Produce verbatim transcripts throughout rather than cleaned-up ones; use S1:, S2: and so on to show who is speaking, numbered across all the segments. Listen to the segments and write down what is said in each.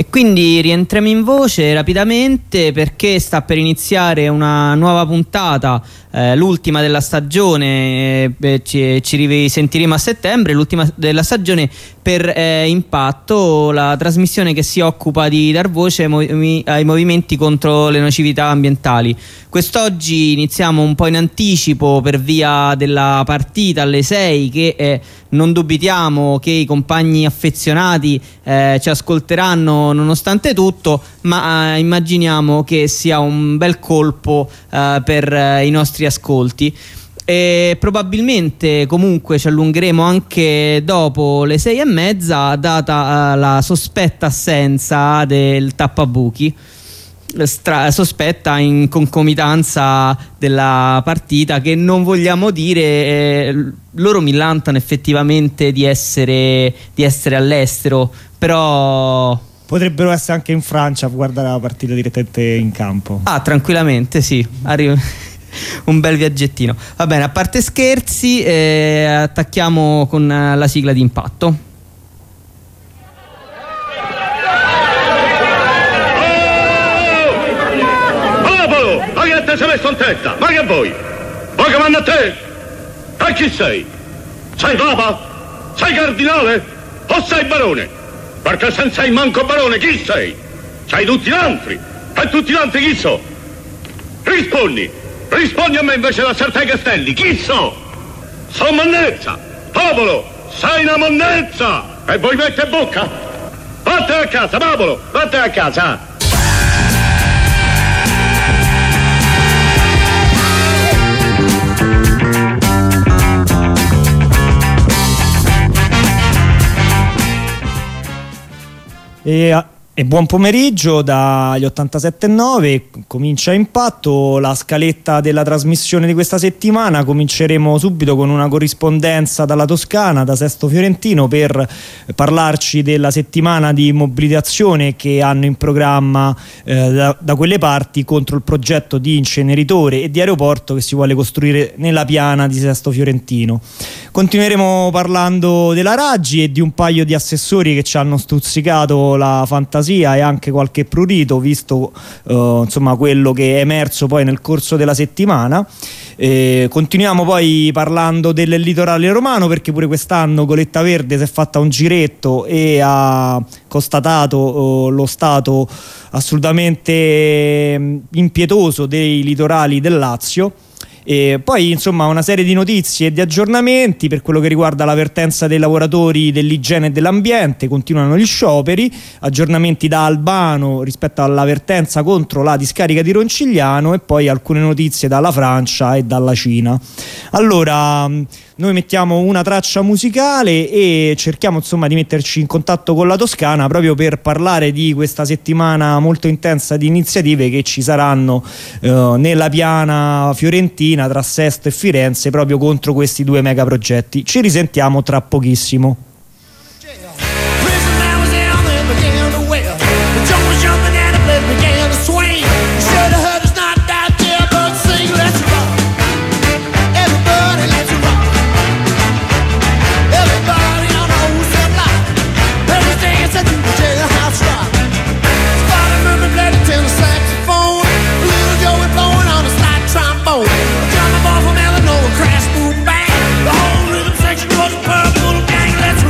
S1: quindi rientriamo in voce rapidamente perché sta per iniziare una nuova puntata, eh, l'ultima della stagione, eh, ci, ci risentiremo a settembre, l'ultima della stagione per eh, Impatto, la trasmissione che si occupa di dar voce ai, movi- ai movimenti contro le nocività ambientali. Quest'oggi iniziamo un po' in anticipo per via della partita alle sei che eh, non dubitiamo che i compagni affezionati eh, ci ascolteranno nonostante tutto, ma eh, immaginiamo che sia un bel colpo eh, per eh, i nostri ascolti. E probabilmente comunque ci allungheremo anche dopo le sei e mezza, data uh, la sospetta assenza del tappabuchi, stra- sospetta in concomitanza della partita, che non vogliamo dire, eh, loro millantano effettivamente di essere, di essere all'estero, però
S2: potrebbero essere anche in Francia a guardare la partita direttamente in campo.
S1: Ah, tranquillamente, sì, arriva un bel viaggettino. Va bene, a parte scherzi, eh, attacchiamo con la sigla di Impatto.
S3: Popolo! Ma che te sei messo in testa? Ma che vuoi? Vuoi che manda a te? E chi sei? Sei papa? Sei cardinale? O sei barone? Perché se non sei manco barone, chi sei? Sei tutti gli altri. E tutti gli altri chi so? Rispondi! Rispondi a me invece da Sartai Castelli, chi so? Sono monnezza! Popolo! Sei una monnezza! E voi mette bocca? Vattene a casa, popolo! Vattene a casa!
S2: E, e buon pomeriggio dagli ottantasette e nove, comincia Impatto, la scaletta della trasmissione di questa settimana. Cominceremo subito con una corrispondenza dalla Toscana, da Sesto Fiorentino, per parlarci della settimana di mobilitazione che hanno in programma eh, da, da quelle parti contro il progetto di inceneritore e di aeroporto che si vuole costruire nella piana di Sesto Fiorentino. Continueremo parlando della Raggi e di un paio di assessori che ci hanno stuzzicato la fantasia e anche qualche prurito, visto uh, insomma quello che è emerso poi nel corso della settimana. Eh, continuiamo poi parlando del litorale romano, perché pure quest'anno Goletta Verde si è fatta un giretto e ha constatato uh, lo stato assolutamente impietoso dei litorali del Lazio. E poi insomma una serie di notizie e di aggiornamenti per quello che riguarda la vertenza dei lavoratori dell'igiene e dell'ambiente. Continuano gli scioperi, aggiornamenti da Albano rispetto alla vertenza contro la discarica di Roncigliano, e poi alcune notizie dalla Francia e dalla Cina. Allora, noi mettiamo una traccia musicale e cerchiamo insomma di metterci in contatto con la Toscana proprio per parlare di questa settimana molto intensa di iniziative che ci saranno eh, nella piana fiorentina tra Sesto e Firenze proprio contro questi due megaprogetti. Ci risentiamo tra pochissimo.
S4: Crash, boom, bang. The whole rhythm section was purple gang. Let's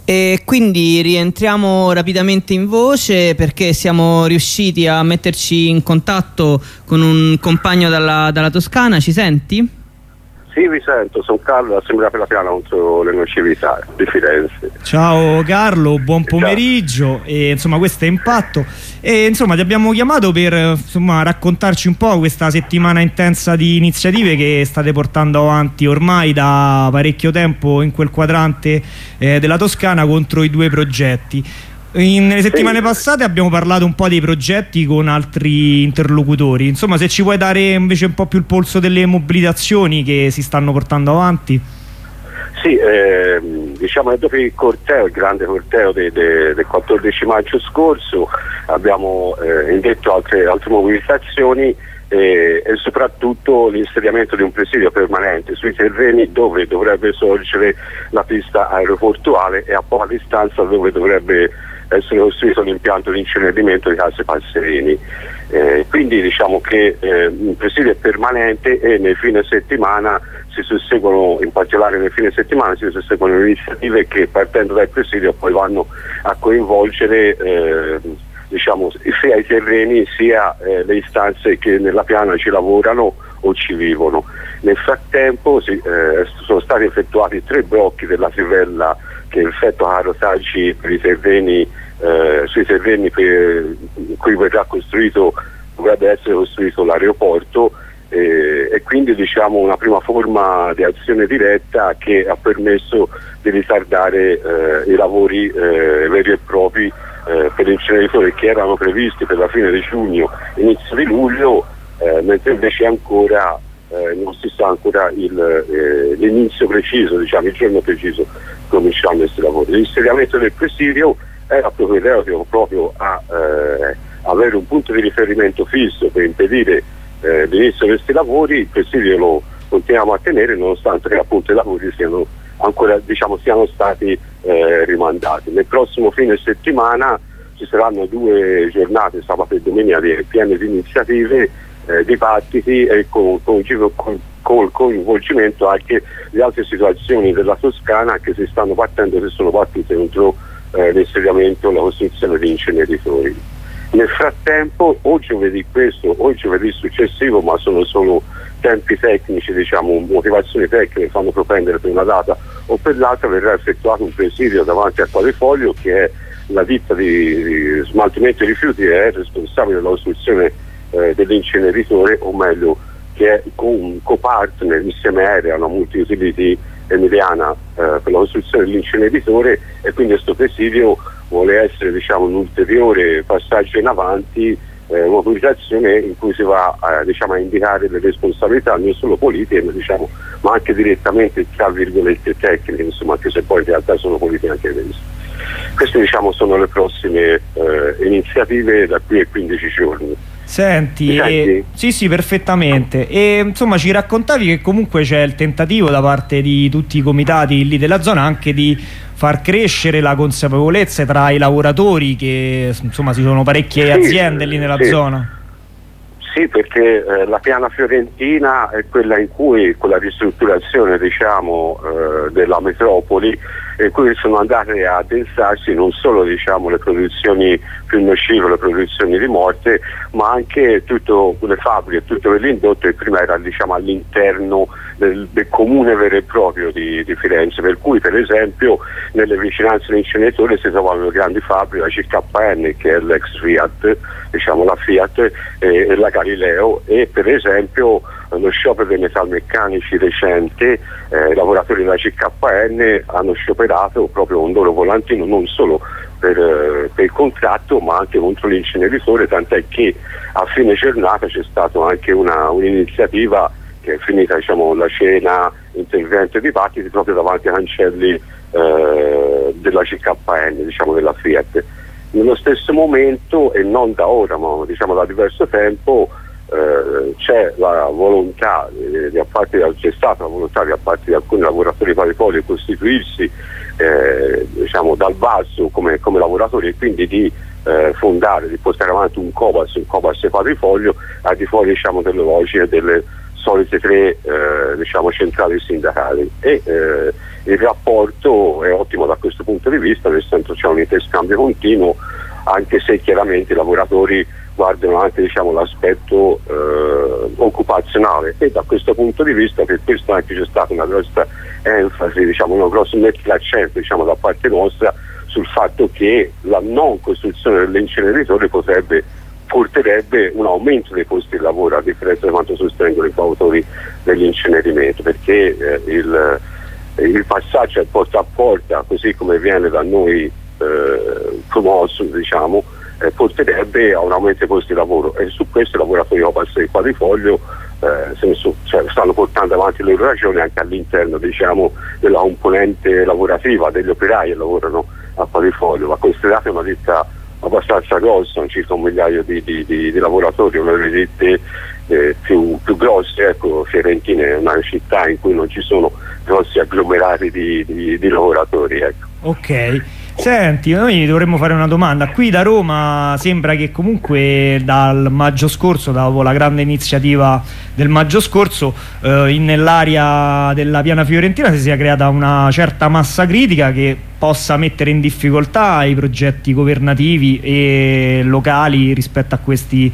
S1: E quindi rientriamo rapidamente in voce perché siamo riusciti a metterci in contatto con un compagno dalla, dalla Toscana. Ci senti?
S3: Sì, vi sento, sono Carlo, Assemblea per la Piana contro le nocività di Firenze.
S2: Ciao Carlo, buon pomeriggio. E, insomma, questo è Impatto e insomma ti abbiamo chiamato per insomma raccontarci un po' questa settimana intensa di iniziative che state portando avanti ormai da parecchio tempo in quel quadrante eh, della Toscana contro i due progetti. In, nelle settimane passate abbiamo parlato un po' dei progetti con altri interlocutori. Insomma, se ci puoi dare invece un po' più il polso delle mobilitazioni che si stanno portando avanti.
S3: Sì, eh, diciamo che dopo il corteo, il grande corteo de, de, del quattordici maggio scorso abbiamo eh, indetto altre, altre mobilitazioni eh, e soprattutto l'insediamento di un presidio permanente sui terreni dove dovrebbe sorgere la pista aeroportuale e a poca distanza dove dovrebbe essere costruito l'impianto di incenerimento di Case Passerini. Eh, quindi diciamo che eh, un presidio è permanente e nel fine settimana si susseguono, in particolare nel fine settimana si susseguono iniziative che partendo dal presidio poi vanno a coinvolgere eh, diciamo sia i terreni sia eh, le istanze che nella Piana ci lavorano o ci vivono. Nel frattempo si, eh, sono stati effettuati tre blocchi della trivella che effettua carotaggi per i terreni, eh, sui terreni per cui verrà costruito, dovrebbe essere costruito l'aeroporto eh, e quindi diciamo una prima forma di azione diretta che ha permesso di ritardare eh, i lavori eh, veri e propri eh, per l'inceneritore che erano previsti per la fine di giugno, inizio di luglio, eh, mentre invece ancora Eh, non si sa ancora eh, l'inizio preciso, diciamo il giorno preciso cominciamo questi lavori. L'insediamento del presidio era proprio relativo proprio a eh, avere un punto di riferimento fisso per impedire eh, l'inizio di questi lavori. Il presidio lo continuiamo a tenere nonostante che appunto i lavori siano ancora diciamo siano stati eh, rimandati. Nel prossimo fine settimana ci saranno due giornate, sabato e domenica, piene di iniziative, Eh, dibattiti e con, con, con, con il coinvolgimento anche di altre situazioni della Toscana che si stanno battendo, si sono battute contro eh, l'insediamento e la costruzione di inceneritori. Nel frattempo o giovedì questo o giovedì successivo, ma sono solo tempi tecnici, diciamo motivazioni tecniche che fanno propendere per una data o per l'altra, verrà effettuato un presidio davanti a Quadrifoglio, che è la ditta di, di smaltimento dei rifiuti e è responsabile della costruzione dell'inceneritore, o meglio che è un co-partner insieme aerea, una multi-utility emiliana eh, per la costruzione dell'inceneritore, e quindi questo presidio vuole essere diciamo un ulteriore passaggio in avanti, eh, una mobilitazione in cui si va eh, diciamo, a indicare le responsabilità non solo politiche ma, diciamo, ma anche direttamente tra virgolette tecniche, insomma, anche se poi in realtà sono politiche anche queste. Queste diciamo sono le prossime eh, iniziative da qui a quindici giorni.
S2: Senti, eh, sì sì perfettamente, e insomma ci raccontavi che comunque c'è il tentativo da parte di tutti i comitati lì della zona anche di far crescere la consapevolezza tra i lavoratori, che insomma ci sono parecchie sì, aziende lì nella sì. zona.
S3: Sì, perché eh, la Piana Fiorentina è quella in cui, con la ristrutturazione diciamo eh, della metropoli, in cui sono andate a addensarsi non solo diciamo le produzioni più nocive, le produzioni di morte, ma anche tutte le fabbriche, tutto quell'indotto che prima era diciamo all'interno del, del comune vero e proprio di, di Firenze, per cui per esempio nelle vicinanze dell'inceneritore si trovavano grandi fabbriche, la C K N che è l'ex Fiat, diciamo la Fiat e, e la Galileo, e per esempio lo sciopero dei metalmeccanici recente, eh, i lavoratori della C K N hanno scioperato proprio un loro volantino non solo per, eh, per il contratto ma anche contro l'inceneritore, tant'è che a fine giornata c'è stata anche una, un'iniziativa che è finita diciamo la cena, intervento e dibattiti proprio davanti ai cancelli eh, della C K N, diciamo della Fiat. Nello stesso momento, e non da ora ma diciamo da diverso tempo, Eh, c'è la volontà eh, da parte, c'è stata la volontà da parte di alcuni lavoratori Quadrifoglio di costituirsi eh, diciamo dal basso come, come lavoratori, e quindi di eh, fondare, di portare avanti un Cobas, un Cobas Quadrifoglio al di fuori diciamo delle logiche delle solite tre eh, diciamo centrali sindacali, e eh,
S4: il rapporto è ottimo da questo punto di vista, nel senso c'è un interscambio continuo, anche se chiaramente i lavoratori guardano anche, diciamo, l'aspetto eh, occupazionale, e da questo punto di vista per questo anche c'è stata una grossa enfasi, diciamo, un grosso mettere l'accento, diciamo, da parte nostra sul fatto che la non costruzione dell'inceneritore potrebbe porterebbe un aumento dei posti di lavoro, a differenza di quanto sostengono i fautori dell'incenerimento, perché eh, il, il passaggio al porta a porta, così come viene da noi eh, promosso, diciamo, eh, porterebbe a un aumento dei posti di lavoro, e su questo i lavoratori Opals del Quadrifoglio eh, se ne so, cioè, stanno portando avanti le loro ragioni anche all'interno, diciamo, della componente lavorativa degli operai che lavorano a Quadrifoglio. Va considerata una ditta abbastanza grossa, circa un migliaio di, di, di, di lavoratori, una delle ditte eh, più, più grosse. Ecco, Fiorentina è una città in cui non ci sono grossi agglomerati di, di, di lavoratori, ecco.
S2: Ok. Senti, noi dovremmo fare una domanda. Qui da Roma sembra che comunque dal maggio scorso, dopo la grande iniziativa del maggio scorso, eh, nell'area della piana fiorentina si sia creata una certa massa critica che possa mettere in difficoltà i progetti governativi e locali rispetto a questi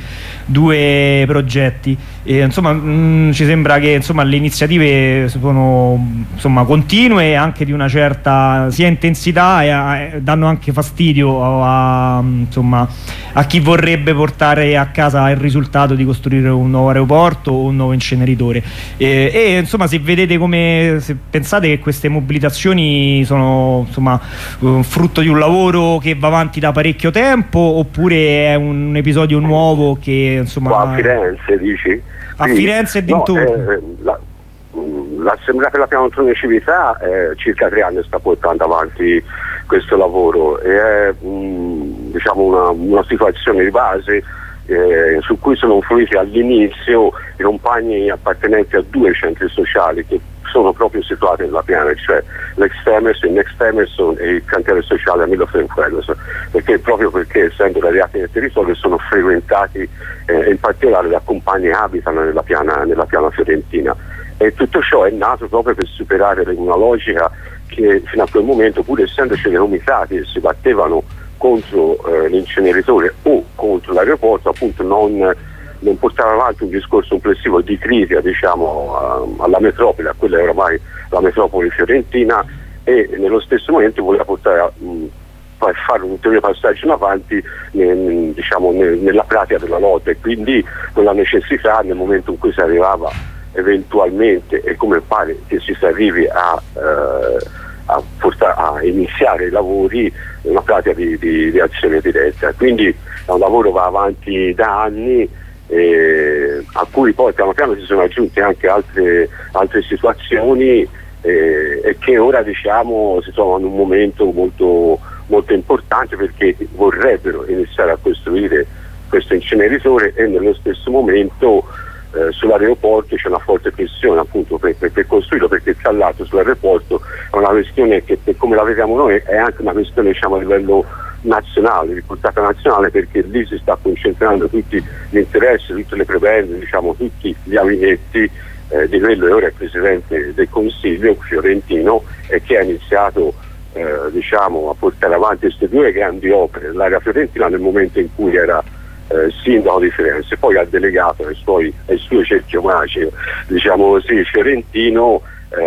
S2: due progetti. E, insomma, mh, ci sembra che, insomma, le iniziative sono, insomma, continue e anche di una certa sia intensità, e a, danno anche fastidio a, a, insomma, a chi vorrebbe portare a casa il risultato di costruire un nuovo aeroporto o un nuovo inceneritore. E, e insomma, se vedete come, se pensate che queste mobilitazioni sono, insomma, uh, frutto di un lavoro che va avanti da parecchio tempo, oppure è un episodio nuovo che, insomma...
S4: Qua a Firenze, dici?
S2: A
S4: sì.
S2: Firenze e dintorni.
S4: No, eh, la, l'Assemblea per la piana di civiltà eh, circa tre anni sta portando avanti questo lavoro, e è mh, diciamo una, una situazione di base eh, su cui sono influiti all'inizio i compagni appartenenti a due centri sociali che sono proprio situati nella piana, cioè l'ex Emerson, il Next Emerson e il cantiere sociale a Milo Frenquellos, perché proprio perché essendo radiati nel territorio sono frequentati eh, in particolare da compagni che abitano nella piana, nella piana fiorentina, e tutto ciò è nato proprio per superare una logica che fino a quel momento, pur essendoci dei comitati che si battevano contro eh, l'inceneritore o contro l'aeroporto, appunto non non portava avanti un discorso complessivo di critica, diciamo, a, alla metropoli, a quella era ormai la metropoli fiorentina, e nello stesso momento voleva portare a, mh, a fare un ulteriore passaggio in avanti nel, diciamo, nel, nella pratica della lotta, e quindi con la necessità, nel momento in cui si arrivava eventualmente, e come pare che si si arrivi a, eh, a, portare, a iniziare i lavori, una pratica di, di, di azione diretta. Quindi è un lavoro che va avanti da anni, Eh, a cui poi piano piano si sono aggiunte anche altre, altre situazioni eh, e che ora, diciamo, si trovano in un momento molto, molto importante, perché vorrebbero iniziare a costruire questo inceneritore, e nello stesso momento eh, sull'aeroporto c'è una forte pressione appunto per, per, per costruirlo, perché tra l'altro sull'aeroporto è una questione che, per come la vediamo noi, è anche una questione, diciamo, a livello nazionale, di portata nazionale, perché lì si sta concentrando tutti gli interessi, tutte le prebende, diciamo, tutti gli amichetti eh, di quello che ora è il Presidente del Consiglio fiorentino, e che ha iniziato eh, diciamo, a portare avanti queste due grandi opere dell'area fiorentina nel momento in cui era eh, sindaco di Firenze. Poi ha delegato ai suoi, ai suoi cerchio magico, diciamo così, fiorentino,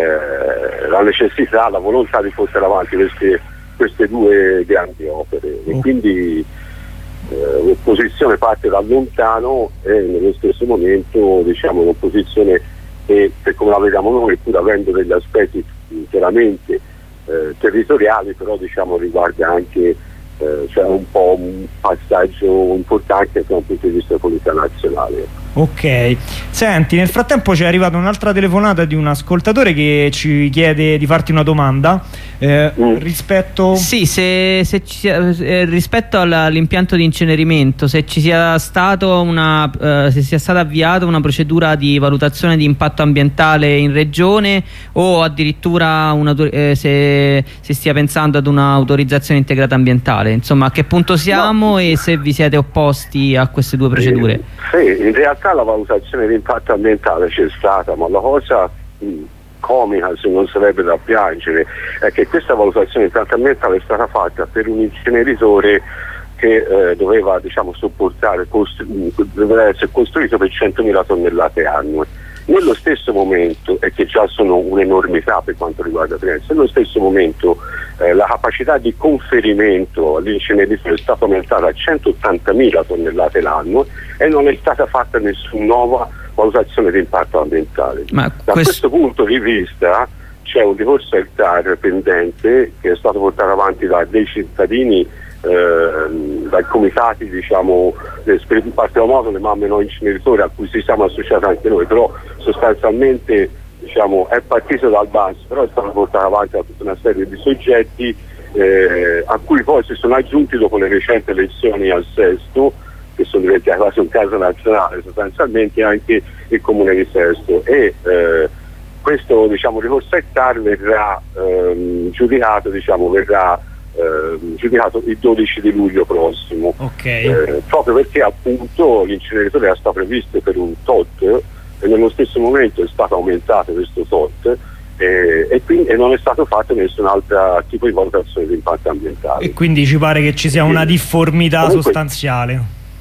S4: eh, la necessità, la volontà di portare avanti queste queste due grandi opere, e quindi eh, l'opposizione parte da lontano, e nello stesso momento, diciamo, un'opposizione che, per come la vediamo noi, pur avendo degli aspetti chiaramente eh, territoriali, però, diciamo, riguarda anche eh, cioè un po' un passaggio importante da un punto di vista politica nazionale.
S2: Ok, senti, nel frattempo c'è arrivata un'altra telefonata di un ascoltatore che ci chiede di farti una domanda eh, mm. rispetto...
S1: Sì, se, se ci, eh, rispetto all'impianto di incenerimento, se ci sia stato una eh, se sia stata avviata una procedura di valutazione di impatto ambientale in regione, o addirittura una, eh, se, se stia pensando ad un'autorizzazione integrata ambientale, insomma, a che punto siamo, no. E se vi siete opposti a queste due procedure?
S4: Sì, sì, in realtà la valutazione di impatto ambientale c'è stata, ma la cosa mh, comica, se non sarebbe da piangere, è che questa valutazione di impatto ambientale è stata fatta per un inceneritore che eh, doveva, diciamo, sopportare, costru- doveva essere costruito per centomila tonnellate annue. Nello stesso momento, e che già sono un'enormità per quanto riguarda Trieste, nello stesso momento eh, la capacità di conferimento all'inceneritore è stata aumentata a centottantamila tonnellate l'anno e non è stata fatta nessuna nuova valutazione di impatto ambientale.
S1: Ma
S4: da
S1: questo...
S4: questo punto di vista c'è un ricorso al T A R pendente che è stato portato avanti da dei cittadini, Eh, dai comitati, diciamo, in particolar modo le mamme no inceneritori, a cui ci siamo associati anche noi, però sostanzialmente, diciamo, è partito dal basso, però è stato portato avanti da tutta una serie di soggetti eh, a cui poi si sono aggiunti dopo le recenti elezioni al Sesto, che sono diventati quasi un caso nazionale sostanzialmente, anche il comune di Sesto, e eh, questo, diciamo, ricorso al T A R verrà ehm, giudicato, diciamo, verrà Eh, giudicato il dodici di luglio prossimo,
S2: okay.
S4: eh, proprio perché appunto l'inceneritore era stato previsto per un tot e nello stesso momento è stato aumentato questo tot eh, e quindi e non è stato fatto nessun altro tipo di valutazione di impatto ambientale,
S2: e quindi ci pare che ci sia una difformità comunque sostanziale.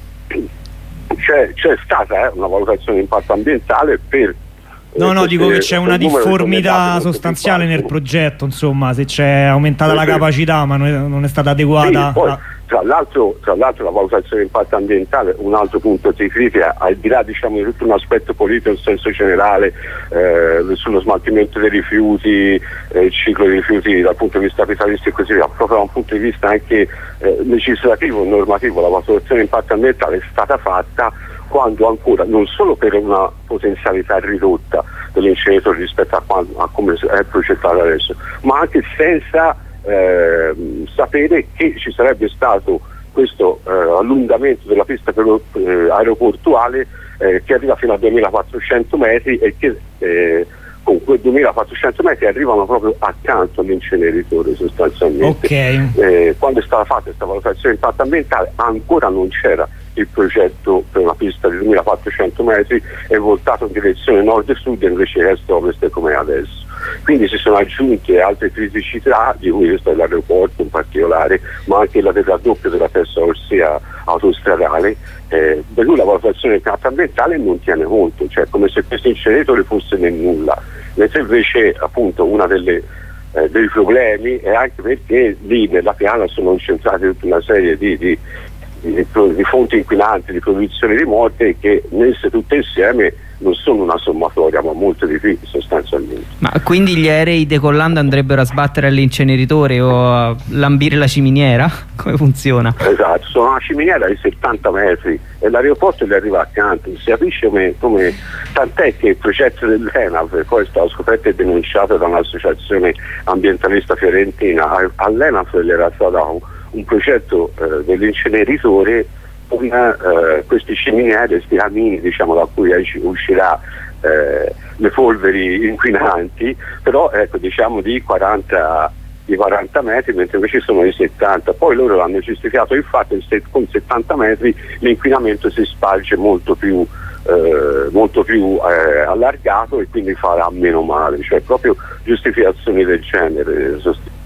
S4: C'è, c'è stata eh, una valutazione di impatto ambientale per
S2: No, no, dico che c'è una difformità sostanziale nel progetto, insomma, se c'è aumentata la capacità ma non è stata adeguata.
S4: Sì, poi, tra l'altro, tra l'altro la valutazione di impatto ambientale, un altro punto di critica, al di là, diciamo, di tutto un aspetto politico in senso generale, eh, sullo smaltimento dei rifiuti, eh, il ciclo dei rifiuti dal punto di vista capitalistico e così via, proprio da un punto di vista anche eh, legislativo, normativo, la valutazione di impatto ambientale è stata fatta quando ancora, non solo per una potenzialità ridotta dell'inceneritore rispetto a, quando, a come è progettato adesso, ma anche senza eh, sapere che ci sarebbe stato questo eh, allungamento della pista per, eh, aeroportuale eh, che arriva fino a duemilaquattrocento metri e che eh, con quei duemilaquattrocento metri arrivano proprio accanto all'inceneritore sostanzialmente.
S2: Okay.
S4: Eh, quando è stata fatta questa valutazione di impatto ambientale ancora non c'era il progetto per una pista di duemilaquattrocento metri, è voltato in direzione nord-sud e invece est-ovest come è adesso. Quindi si sono aggiunte altre criticità, di cui questo è l'aeroporto in particolare, ma anche la del raddoppio della terza corsia autostradale, eh, per cui la valutazione di impatto ambientale non tiene conto, cioè come se questo inceneritore fosse nel nulla, mentre invece appunto una delle eh, dei problemi è anche perché lì nella piana sono concentrate tutta una serie di, di Di, di fonti inquinanti, di produzione di morte che messe tutte insieme non sono una sommatoria ma molto di più sostanzialmente.
S1: Ma quindi gli aerei decollando andrebbero a sbattere all'inceneritore o a lambire la ciminiera? Come funziona?
S4: Esatto, sono una ciminiera di settanta metri e l'aeroporto gli arriva accanto, si capisce come, come tant'è che il progetto dell'ENAV poi è stato scoperto e denunciato da un'associazione ambientalista fiorentina. All'ENAV gli era stato dato un progetto eh, dell'inceneritore con eh, questi ciminiere, questi camini, diciamo, da cui uscirà eh, le polveri inquinanti, però ecco, diciamo di quaranta, di quaranta metri, mentre invece sono di settanta. Poi loro hanno giustificato il fatto che con settanta metri l'inquinamento si sparge molto più eh, molto più eh, allargato e quindi farà meno male, cioè proprio giustificazioni del genere,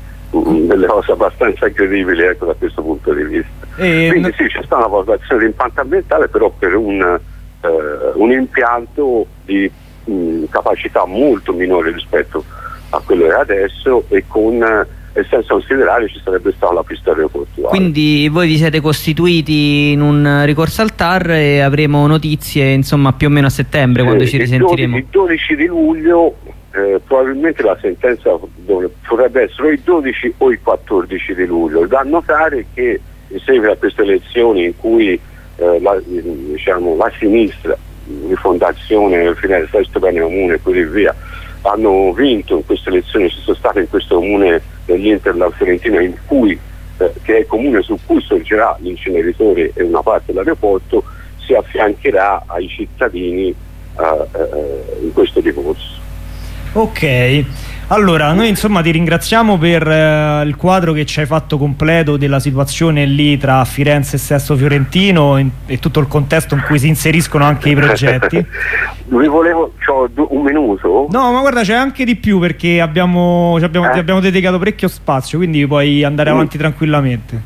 S4: delle cose abbastanza incredibili, ecco, da questo punto di vista. E quindi sì, c'è stata una valutazione di impatto ambientale, però per un, eh, un impianto di mh, capacità molto minore rispetto a quello che è adesso e con e senza considerare ci sarebbe stata la pista aeroportuale.
S1: Quindi voi vi siete costituiti in un ricorso al T A R e avremo notizie, insomma, più o meno a settembre, quando ci risentiremo.
S4: Il dodici di luglio Eh, probabilmente la sentenza dovrebbe, potrebbe essere o il dodici o il quattordici di luglio. Da notare che in seguito a queste elezioni in cui eh, la, diciamo, la sinistra, Rifondazione, Finale, Sesto Bene Comune e così via, hanno vinto in queste elezioni, ci sono state in questo comune dell'Inter Fiorentina in cui, eh, che è il comune su cui sorgerà l'inceneritore e una parte dell'aeroporto, si affiancherà ai cittadini eh, eh, in questo ricorso.
S2: Ok, allora noi insomma ti ringraziamo per eh, il quadro che ci hai fatto completo della situazione lì tra Firenze e Sesto Fiorentino e, e tutto il contesto in cui si inseriscono anche i progetti.
S4: Vi volevo, c'ho un minuto?
S2: No, ma guarda, c'è anche di più, perché abbiamo, ci abbiamo,
S4: eh?
S2: ti abbiamo dedicato parecchio spazio, quindi puoi andare avanti mm. tranquillamente.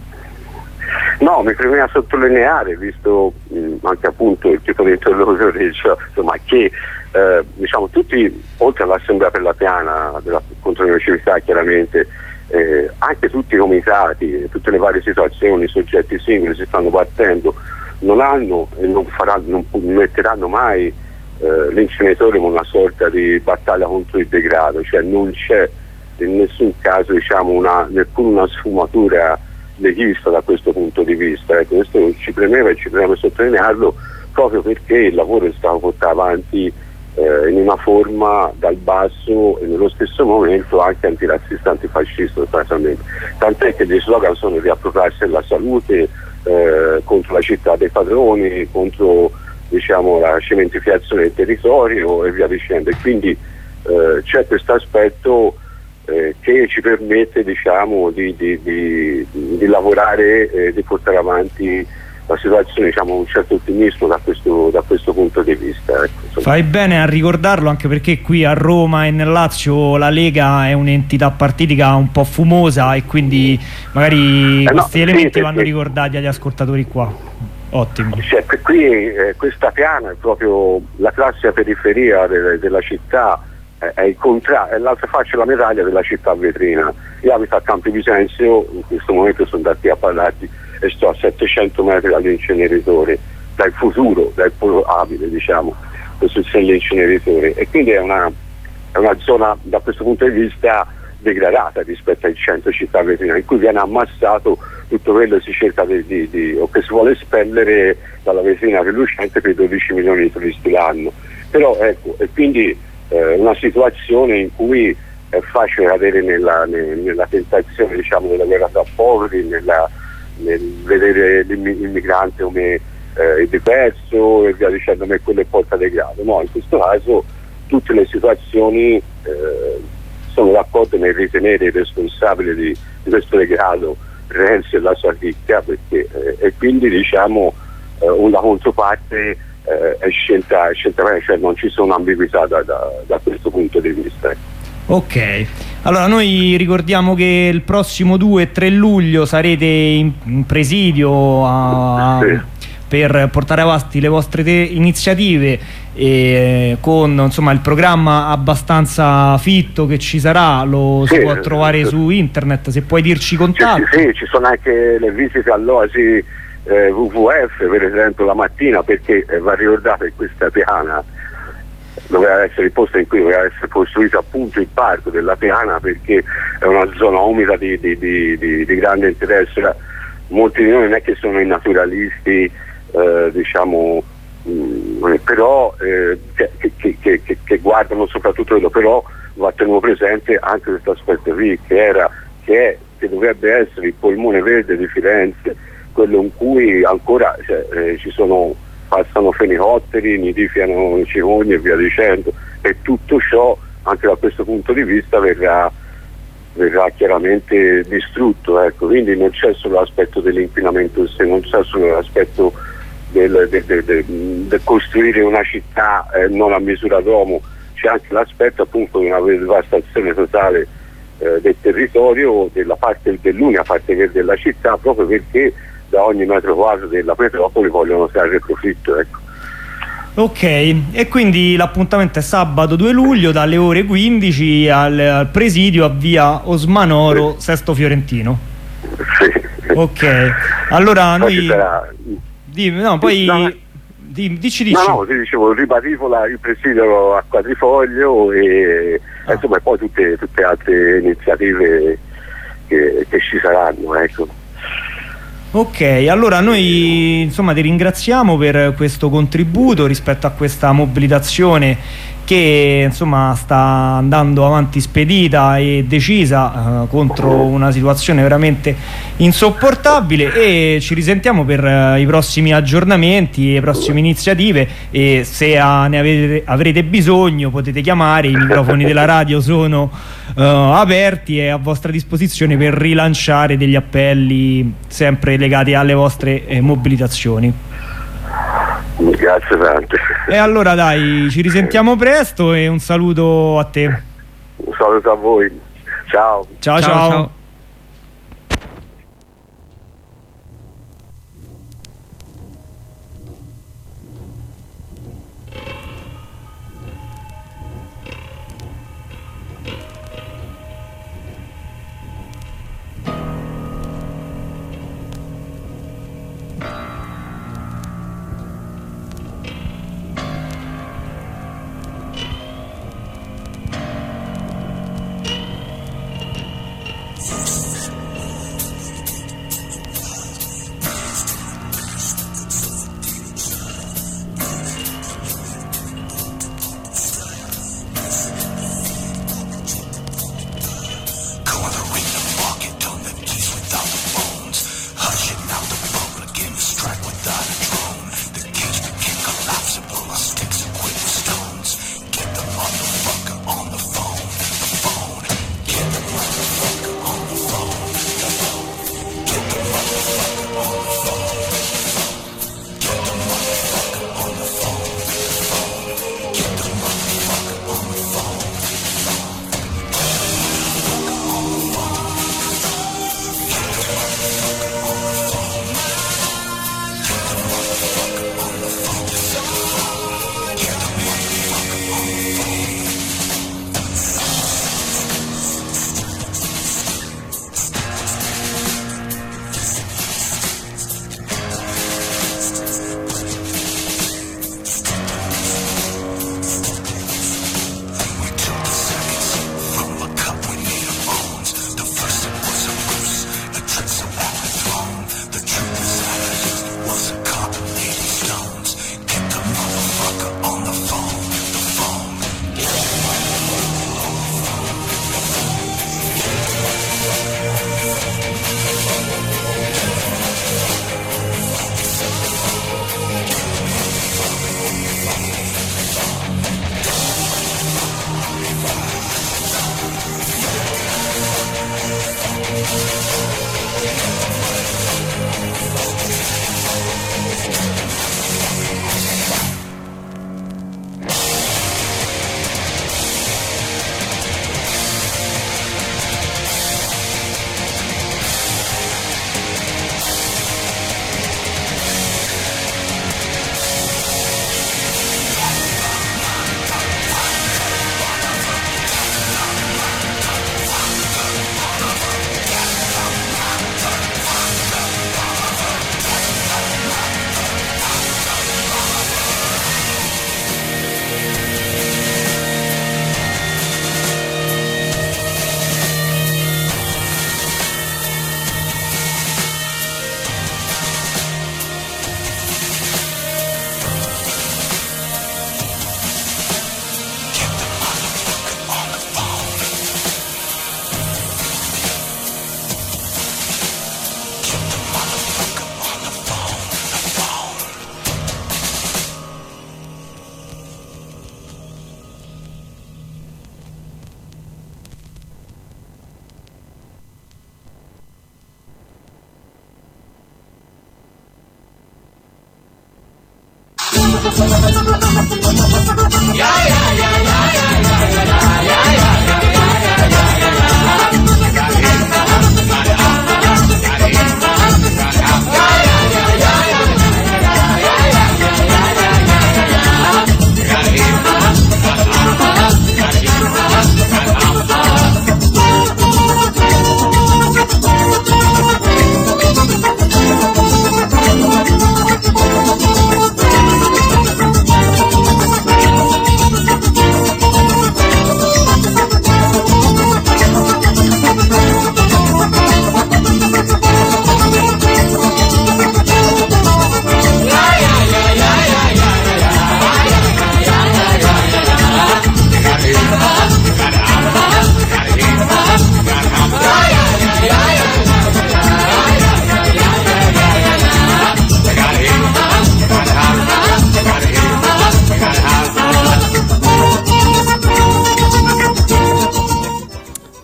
S4: No, mi premeva sottolineare, visto mh, anche appunto il tipo di interlocutore, cioè, insomma, che eh, diciamo tutti, oltre all'Assemblea per la Piana della, contro l'università chiaramente, eh, anche tutti i comitati, tutte le varie situazioni, i soggetti singoli si stanno battendo, non hanno e non, faranno, non metteranno mai eh, l'inceneritore come una sorta di battaglia contro il degrado, cioè non c'è in nessun caso diciamo una, neppure una sfumatura leghista da questo punto di vista. Ecco, questo ci premeva e ci premeva sottolinearlo proprio perché il lavoro è stato portato avanti eh, in una forma dal basso e nello stesso momento anche antirazzista, antifascista sostanzialmente. Tant'è che gli slogan sono riappropriarsi della salute, eh, contro la città dei padroni, contro diciamo la cementificazione del territorio e via dicendo. E quindi eh, c'è questo aspetto Eh, che ci permette diciamo di, di, di, di lavorare e eh, di portare avanti la situazione, diciamo un certo ottimismo da questo, da questo punto di vista. Ecco,
S2: fai bene a ricordarlo, anche perché qui a Roma e nel Lazio la Lega è un'entità partitica un po' fumosa e quindi magari eh questi no, elementi sì, vanno perché... ricordati agli ascoltatori qua. Ottimo.
S4: Cioè, qui eh, questa piana è proprio la classica periferia de della città, è il contrario, è l'altra faccia della medaglia della città vetrina. Io abito a Campi Bisenzio, in questo momento sono da qui a parlarti e sto a settecento metri dall'inceneritore, dal futuro, dal polo abile diciamo, questo è l'inceneritore, e quindi è una, è una zona da questo punto di vista degradata rispetto al centro città vetrina, in cui viene ammassato tutto quello che si cerca di, di, di, o che si vuole espellere dalla vetrina rilucente per dodici milioni di turisti l'anno. Però ecco, e quindi una situazione in cui è facile cadere nella, nella tentazione diciamo della guerra tra poveri, nella, nel vedere l'immigrante come eh, diverso e via dicendo, come quello che porta degrado. No, in questo caso tutte le situazioni eh, sono d'accordo nel ritenere il responsabile di, di questo degrado Renzi e la sua cricca, perché eh, e quindi diciamo eh, una controparte Eh, è scelta, è scelta, cioè non ci sono ambiguità da, da, da questo punto di vista.
S2: Ok, allora noi ricordiamo che il prossimo due e tre luglio sarete in, in presidio a, sì. per portare avanti le vostre iniziative e con insomma il programma abbastanza fitto che ci sarà, lo sì, si può trovare sì. su internet, se puoi dirci i contatti.
S4: Sì, sì, ci sono anche le visite all'Oasi Eh, W W F per esempio la mattina, perché eh, va ricordato che questa piana doveva essere il posto in cui doveva essere costruito appunto il parco della piana, perché è una zona umida di, di, di, di, di grande interesse. Molti di noi non è che sono i naturalisti eh, diciamo mh, però eh, che, che, che, che, che guardano soprattutto quello, però va tenuto presente anche questo aspetto qui che era che, è, che dovrebbe essere il polmone verde di Firenze, quello in cui ancora cioè, eh, ci sono, passano fenicotteri, nidificano cicogni e via dicendo, e tutto ciò anche da questo punto di vista verrà, verrà chiaramente distrutto, ecco. Quindi non c'è solo l'aspetto dell'inquinamento, non c'è solo l'aspetto del, del, del, del, del costruire una città eh, non a misura d'uomo, c'è anche l'aspetto appunto di una devastazione totale eh, del territorio, della parte dell'unica parte che della città, proprio perché da ogni metro quadro della metropoli vogliono trarre profitto, ecco.
S2: Ok, e quindi l'appuntamento è sabato due luglio dalle ore quindici al, al presidio a via Osmanoro, sì. Sesto Fiorentino.
S4: Sì.
S2: Ok, allora
S4: poi
S2: noi
S4: sarà...
S2: di, no, poi
S4: no,
S2: di, dici dici
S4: no no ti dicevo, ribadivo la, il presidio a quadrifoglio e ah. insomma poi tutte, tutte altre iniziative che, che ci saranno, ecco.
S2: Ok, allora noi insomma ti ringraziamo per questo contributo rispetto a questa mobilitazione che insomma sta andando avanti spedita e decisa eh, contro una situazione veramente insopportabile, e ci risentiamo per eh, i prossimi aggiornamenti e le prossime iniziative, e se a, ne avete, avrete bisogno potete chiamare, i microfoni della radio sono eh, aperti e a vostra disposizione per rilanciare degli appelli sempre legati alle vostre eh, mobilitazioni.
S4: Grazie tante.
S2: E allora dai, ci risentiamo presto e un saluto a te.
S4: Un saluto a voi. Ciao.
S2: Ciao ciao.
S1: Ciao, ciao.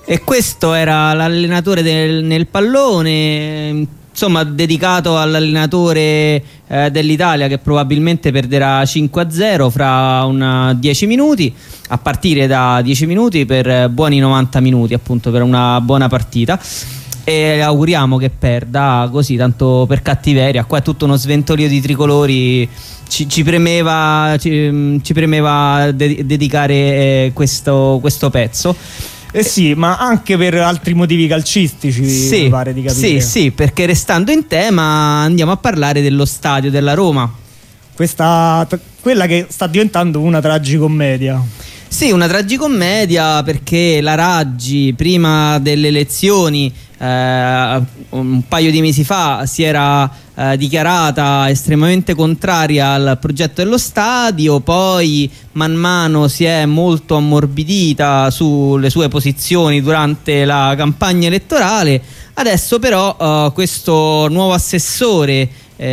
S1: E questo era l'allenatore del, nel pallone, insomma dedicato all'allenatore eh, dell'Italia, che probabilmente perderà cinque a zero fra una dieci minuti, a partire da dieci minuti per buoni novanta minuti, appunto, per una buona partita. E auguriamo che perda così, tanto per cattiveria. Qua è tutto uno sventolio di tricolori, ci, ci premeva, ci, ci premeva de- dedicare eh, questo, questo pezzo.
S2: Eh sì, ma anche per altri motivi calcistici,
S1: sì,
S2: mi pare di capire.
S1: Sì, sì, perché restando in tema andiamo a parlare dello stadio della Roma.
S2: Questa, quella che sta diventando una tragicommedia.
S1: Sì, una tragicommedia, perché la Raggi prima delle elezioni eh, un paio di mesi fa si era eh, dichiarata estremamente contraria al progetto dello stadio, poi man mano si è molto ammorbidita sulle sue posizioni durante la campagna elettorale. Adesso però eh, questo nuovo assessore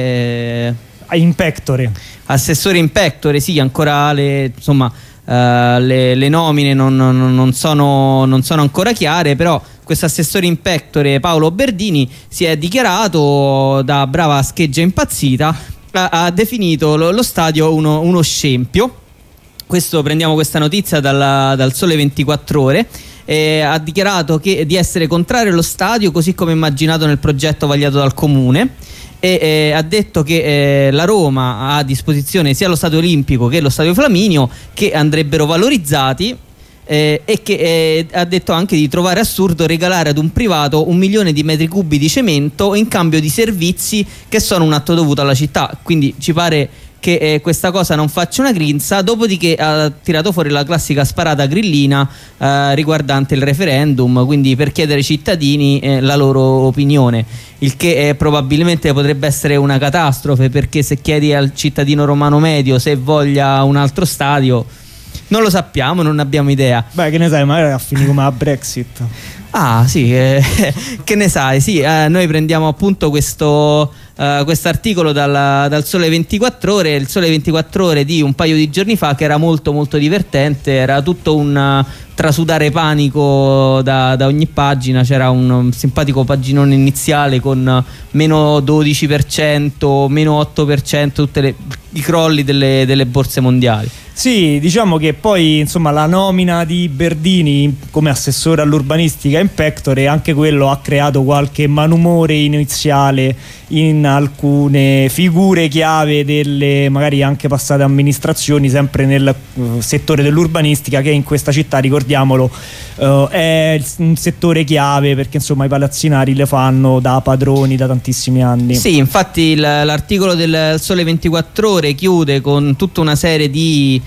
S1: eh,
S2: in pectore
S1: assessore in pectore, sì, ancora le, insomma Uh, le, le nomine non, non, non, sono, non sono ancora chiare, però questo assessore in pectore Paolo Berdini si è dichiarato, da brava scheggia impazzita, ha, ha definito lo, lo stadio uno, uno scempio. Questo, prendiamo questa notizia dalla, dal Sole ventiquattro Ore. Eh, ha dichiarato che, di essere contrario allo stadio così come immaginato nel progetto vagliato dal comune, e eh, ha detto che eh, la Roma ha a disposizione sia lo stadio olimpico che lo stadio Flaminio, che andrebbero valorizzati, eh, e che eh, ha detto anche di trovare assurdo regalare ad un privato un milione di metri cubi di cemento in cambio di servizi che sono un atto dovuto alla città. Quindi ci pare che eh, questa cosa non faccia una grinza. Dopodiché ha tirato fuori la classica sparata grillina eh, riguardante il referendum, quindi per chiedere ai cittadini eh, la loro opinione, il che eh, probabilmente potrebbe essere una catastrofe, perché se chiedi al cittadino romano medio se voglia un altro stadio, non lo sappiamo, non abbiamo idea.
S2: Beh, che ne sai, magari a finire come a Brexit.
S1: Ah sì, eh, che ne sai, sì, eh, noi prendiamo appunto questo uh, articolo dal, dal Sole ventiquattro Ore, il Sole ventiquattro Ore di un paio di giorni fa, che era molto molto divertente, era tutto un uh, trasudare panico da, da ogni pagina. C'era un, un simpatico paginone iniziale con uh, meno dodici per cento, meno otto per cento, tutti i crolli delle, delle borse mondiali.
S2: Sì, diciamo che poi insomma la nomina di Berdini come assessore all'urbanistica in pectore, anche quello ha creato qualche malumore iniziale in alcune figure chiave delle magari anche passate amministrazioni, sempre nel uh, settore dell'urbanistica, che in questa città, ricordiamolo, uh, è un settore chiave, perché insomma i palazzinari le fanno da padroni da tantissimi anni.
S1: Sì, infatti il, l'articolo del Sole ventiquattro Ore chiude con tutta una serie di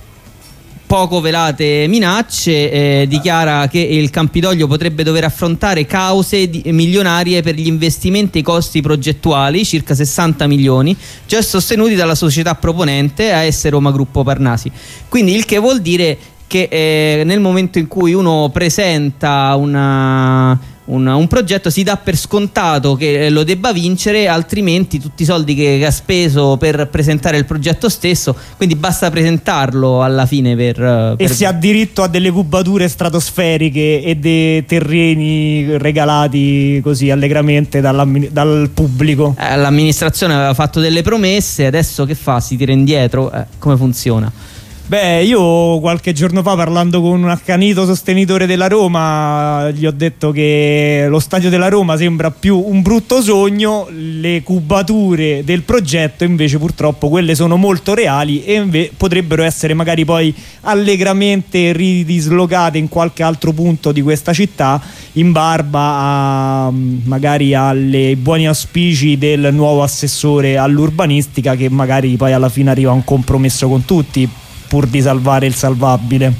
S1: poco velate minacce, eh, dichiara che il Campidoglio potrebbe dover affrontare cause di, milionarie per gli investimenti e i costi progettuali, circa sessanta milioni, già sostenuti dalla società proponente, A S Roma Gruppo Parnasi. Quindi il che vuol dire che eh, nel momento in cui uno presenta una, una, un progetto si dà per scontato che lo debba vincere, altrimenti tutti i soldi che, che ha speso per presentare il progetto stesso, quindi basta presentarlo alla fine per, per...
S2: E si ha diritto a delle cubature stratosferiche e dei terreni regalati così allegramente dal pubblico.
S1: Eh, l'amministrazione aveva fatto delle promesse, adesso che fa? Si tira indietro? Eh, come funziona?
S2: Beh, io qualche giorno fa, parlando con un accanito sostenitore della Roma, gli ho detto che lo stadio della Roma sembra più un brutto sogno, le cubature del progetto invece purtroppo quelle sono molto reali e inve- potrebbero essere magari poi allegramente ridislocate in qualche altro punto di questa città, in barba a magari alle buoni auspici del nuovo assessore all'urbanistica, che magari poi alla fine arriva a un compromesso con tutti pur di salvare il salvabile.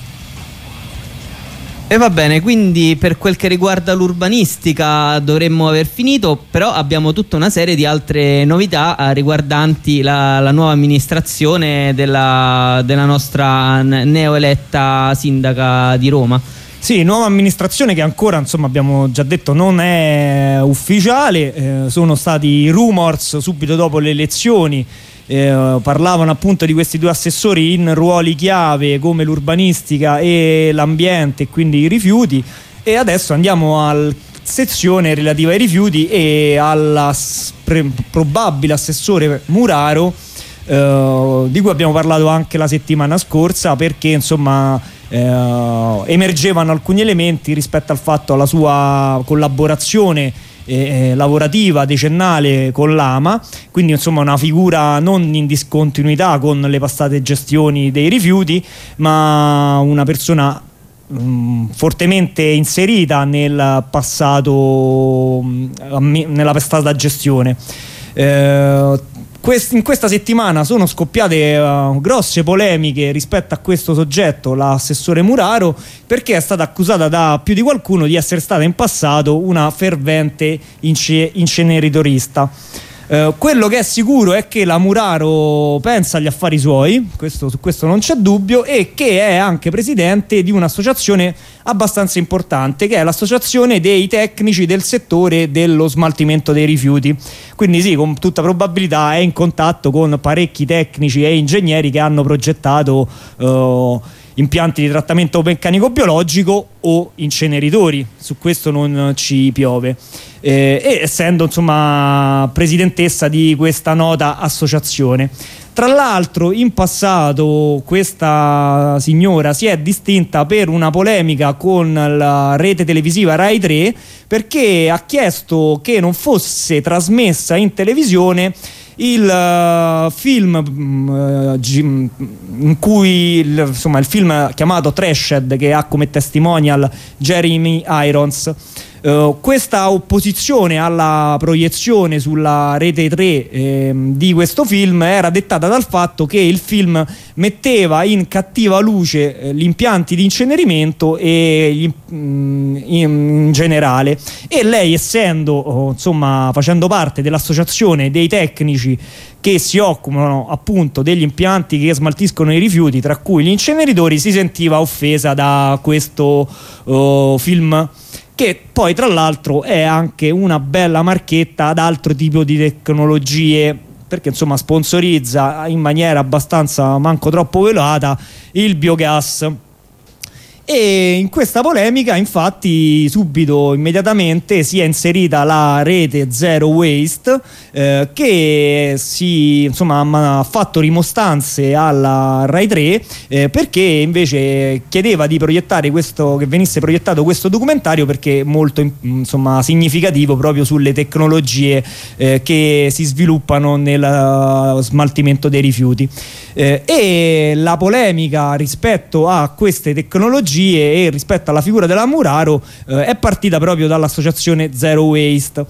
S1: E va bene, quindi per quel che riguarda l'urbanistica dovremmo aver finito, però abbiamo tutta una serie di altre novità eh, riguardanti la, la nuova amministrazione della, della nostra neoeletta sindaca di Roma.
S2: Sì, nuova amministrazione che ancora, insomma, abbiamo già detto non è ufficiale, eh, sono stati rumors subito dopo le elezioni. Eh, parlavano appunto di questi due assessori in ruoli chiave come l'urbanistica e l'ambiente, e quindi i rifiuti, E adesso andiamo al sezione relativa ai rifiuti e alla pre- probabile assessore Muraro, eh, di cui abbiamo parlato anche la settimana scorsa, perché insomma eh, emergevano alcuni elementi rispetto al fatto alla sua collaborazione eh, lavorativa decennale con l'A M A, quindi insomma una figura non in discontinuità con le passate gestioni dei rifiuti, ma una persona fortemente inserita nel passato, nella passata gestione. Eh, quest- in questa settimana sono scoppiate uh, grosse polemiche rispetto a questo soggetto, l'assessore Muraro, perché è stata accusata da più di qualcuno di essere stata in passato una fervente ince- inceneritorista. Uh, quello che è sicuro è che la Muraro pensa agli affari suoi, questo, su questo non c'è dubbio, e che è anche presidente di un'associazione abbastanza importante, che è l'associazione dei tecnici del settore dello smaltimento dei rifiuti. Quindi sì, con tutta probabilità è in contatto con parecchi tecnici e ingegneri che hanno progettato uh, impianti di trattamento meccanico-biologico o inceneritori. Su questo non ci piove. Eh, e essendo insomma presidentessa di questa nota associazione. Tra l'altro in passato questa signora si è distinta per una polemica con la rete televisiva Rai tre, perché ha chiesto che non fosse trasmessa in televisione il uh, film uh, g- in cui il, insomma il film chiamato Trashed, che ha come testimonial Jeremy Irons. Uh, questa opposizione alla proiezione sulla rete tre eh, di questo film era dettata dal fatto che il film metteva in cattiva luce eh, gli impianti di incenerimento e gli, mm, in, in generale, e lei, essendo oh, insomma facendo parte dell'associazione dei tecnici che si occupano appunto degli impianti che smaltiscono i rifiuti, tra cui gli inceneritori, si sentiva offesa da questo oh, film, che poi tra l'altro è anche una bella marchetta ad altro tipo di tecnologie, perché insomma sponsorizza in maniera abbastanza manco troppo velata il biogas. E in questa polemica infatti subito, immediatamente, si è inserita la rete Zero Waste, eh, che si, insomma, ha fatto rimostanze alla Rai tre, eh, perché invece chiedeva di proiettare questo, che venisse proiettato questo documentario, perché è molto insomma significativo proprio sulle tecnologie eh, che si sviluppano nel uh, smaltimento dei rifiuti. Eh, e la polemica rispetto a queste tecnologie e rispetto alla figura della Muraro eh, è partita proprio dall'associazione Zero Waste,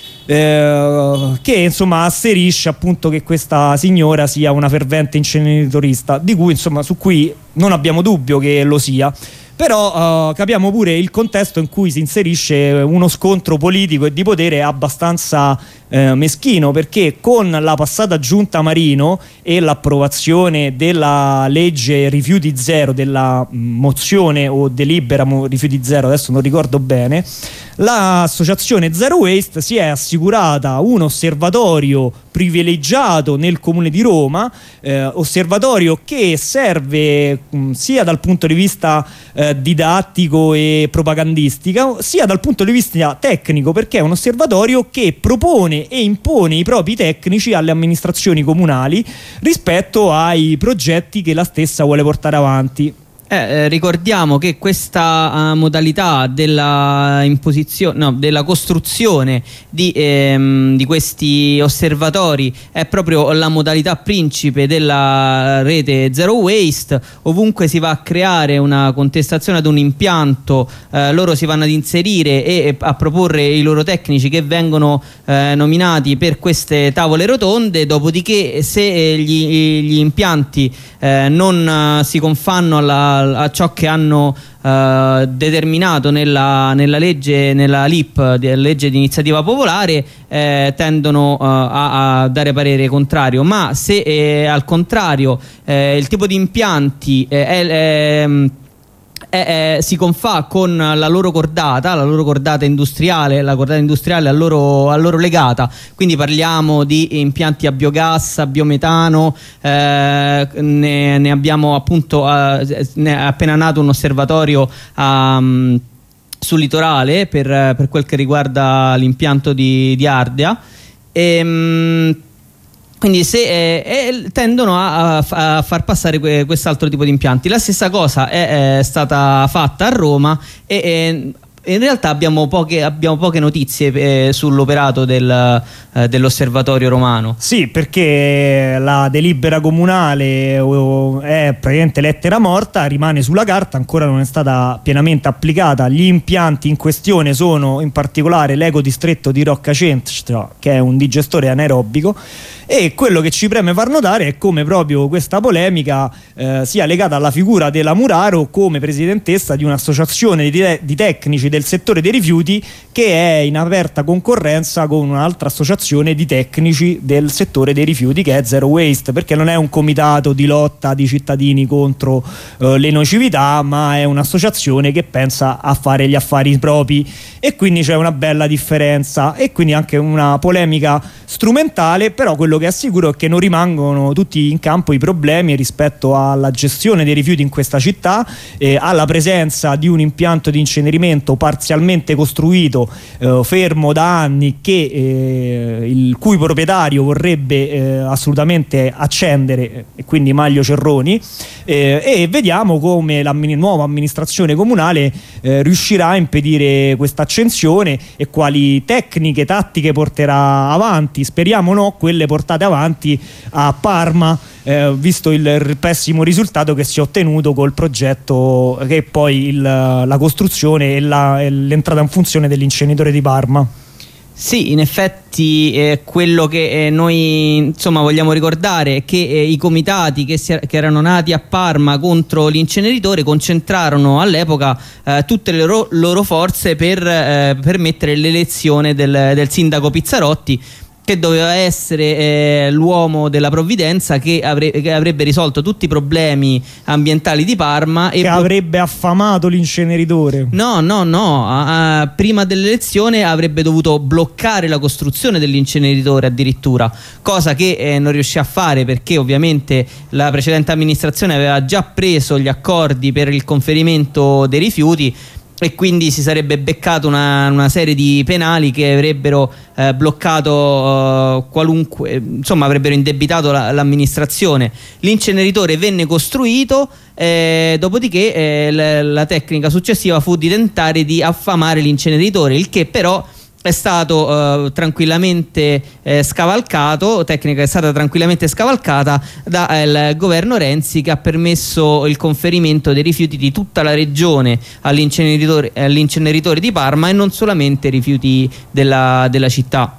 S2: eh, che insomma asserisce appunto che questa signora sia una fervente inceneritorista, di cui insomma su cui non abbiamo dubbio che lo sia. Però uh, capiamo pure il contesto in cui si inserisce uno scontro politico e di potere abbastanza eh, meschino, perché con la passata giunta Marino e l'approvazione della legge rifiuti zero, della mozione o delibera rifiuti zero, adesso non ricordo bene, l'associazione Zero Waste si è assicurata un osservatorio privilegiato nel comune di Roma, eh, osservatorio che serve mh, sia dal punto di vista eh, didattico e propagandistico, sia dal punto di vista tecnico, perché è un osservatorio che propone e impone i propri tecnici alle amministrazioni comunali rispetto ai progetti che la stessa vuole portare avanti.
S1: Eh, eh, ricordiamo che questa uh, modalità della imposizione, no, della costruzione di, ehm, di questi osservatori è proprio la modalità principe della rete Zero Waste. Ovunque si va a creare una contestazione ad un impianto, eh, loro si vanno ad inserire e, e a proporre i loro tecnici che vengono eh, nominati per queste tavole rotonde. Dopodiché, se eh, gli, gli impianti eh, non uh, si confanno alla a ciò che hanno uh, determinato nella, nella legge, nella L I P, la legge di iniziativa popolare, eh, tendono uh, a, a dare parere contrario. Ma se eh, al contrario eh, il tipo di impianti eh, è, è Eh, eh, si confà con la loro cordata, la loro cordata industriale, la cordata industriale a loro, a loro legata, quindi parliamo di impianti a biogas, a biometano, eh, ne, ne abbiamo appunto eh, ne è appena nato un osservatorio a, sul litorale per, per quel che riguarda l'impianto di, di Ardea. E, quindi se, eh, eh, tendono a, a, a far passare que, quest'altro tipo di impianti. La stessa cosa è, è stata fatta a Roma e, e in realtà abbiamo poche, abbiamo poche notizie eh, sull'operato del, eh, dell'osservatorio romano.
S2: Sì, perché la delibera comunale oh, è praticamente lettera morta, rimane sulla carta, ancora non è stata pienamente applicata. Gli impianti in questione sono in particolare l'ecodistretto di Roccacentra, che è un digestore anaerobico, e quello che ci preme far notare è come proprio questa polemica eh, sia legata alla figura della Muraro come presidentessa di un'associazione di, te di tecnici del settore dei rifiuti che è in aperta concorrenza con un'altra associazione di tecnici del settore dei rifiuti che è Zero Waste, perché non è un comitato di lotta di cittadini contro eh, le nocività, ma è un'associazione che pensa a fare gli affari propri, e quindi c'è una bella differenza e quindi anche una polemica strumentale. Però quello che è sicuro è che non rimangono tutti in campo i problemi rispetto alla gestione dei rifiuti in questa città, eh, alla presenza di un impianto di incenerimento parzialmente costruito, eh, fermo da anni, che eh, il cui proprietario vorrebbe eh, assolutamente accendere, e quindi Maglio Cerroni, eh, e vediamo come la nuova amministrazione comunale eh, riuscirà a impedire questa accensione e quali tecniche tattiche porterà avanti. Speriamo no quelle portate avanti a Parma, eh, visto il, il pessimo risultato che si è ottenuto col progetto che è poi il, la costruzione e l'entrata in funzione dell'inceneritore di Parma.
S1: Sì, in effetti eh, quello che eh, noi insomma vogliamo ricordare è che eh, i comitati che, si, che erano nati a Parma contro l'inceneritore concentrarono all'epoca eh, tutte le loro, loro forze per eh, permettere l'elezione del, del sindaco Pizzarotti, che doveva essere eh, l'uomo della provvidenza che, avre che avrebbe risolto tutti i problemi ambientali di Parma e
S2: che avrebbe affamato l'inceneritore.
S1: No, no, no, a, a, prima dell'elezione avrebbe dovuto bloccare la costruzione dell'inceneritore addirittura, cosa che eh, non riuscì a fare perché ovviamente la precedente amministrazione aveva già preso gli accordi per il conferimento dei rifiuti, e quindi si sarebbe beccato una, una serie di penali che avrebbero eh, bloccato eh, qualunque, insomma avrebbero indebitato l'amministrazione. L'inceneritore venne costruito, eh, dopodiché eh, la, la tecnica successiva fu di tentare di affamare l'inceneritore, il che però è stato eh, tranquillamente eh, scavalcato, tecnica è stata tranquillamente scavalcata dal eh, governo Renzi, che ha permesso il conferimento dei rifiuti di tutta la regione all'inceneritore, all'inceneritore di Parma e non solamente rifiuti della, della città.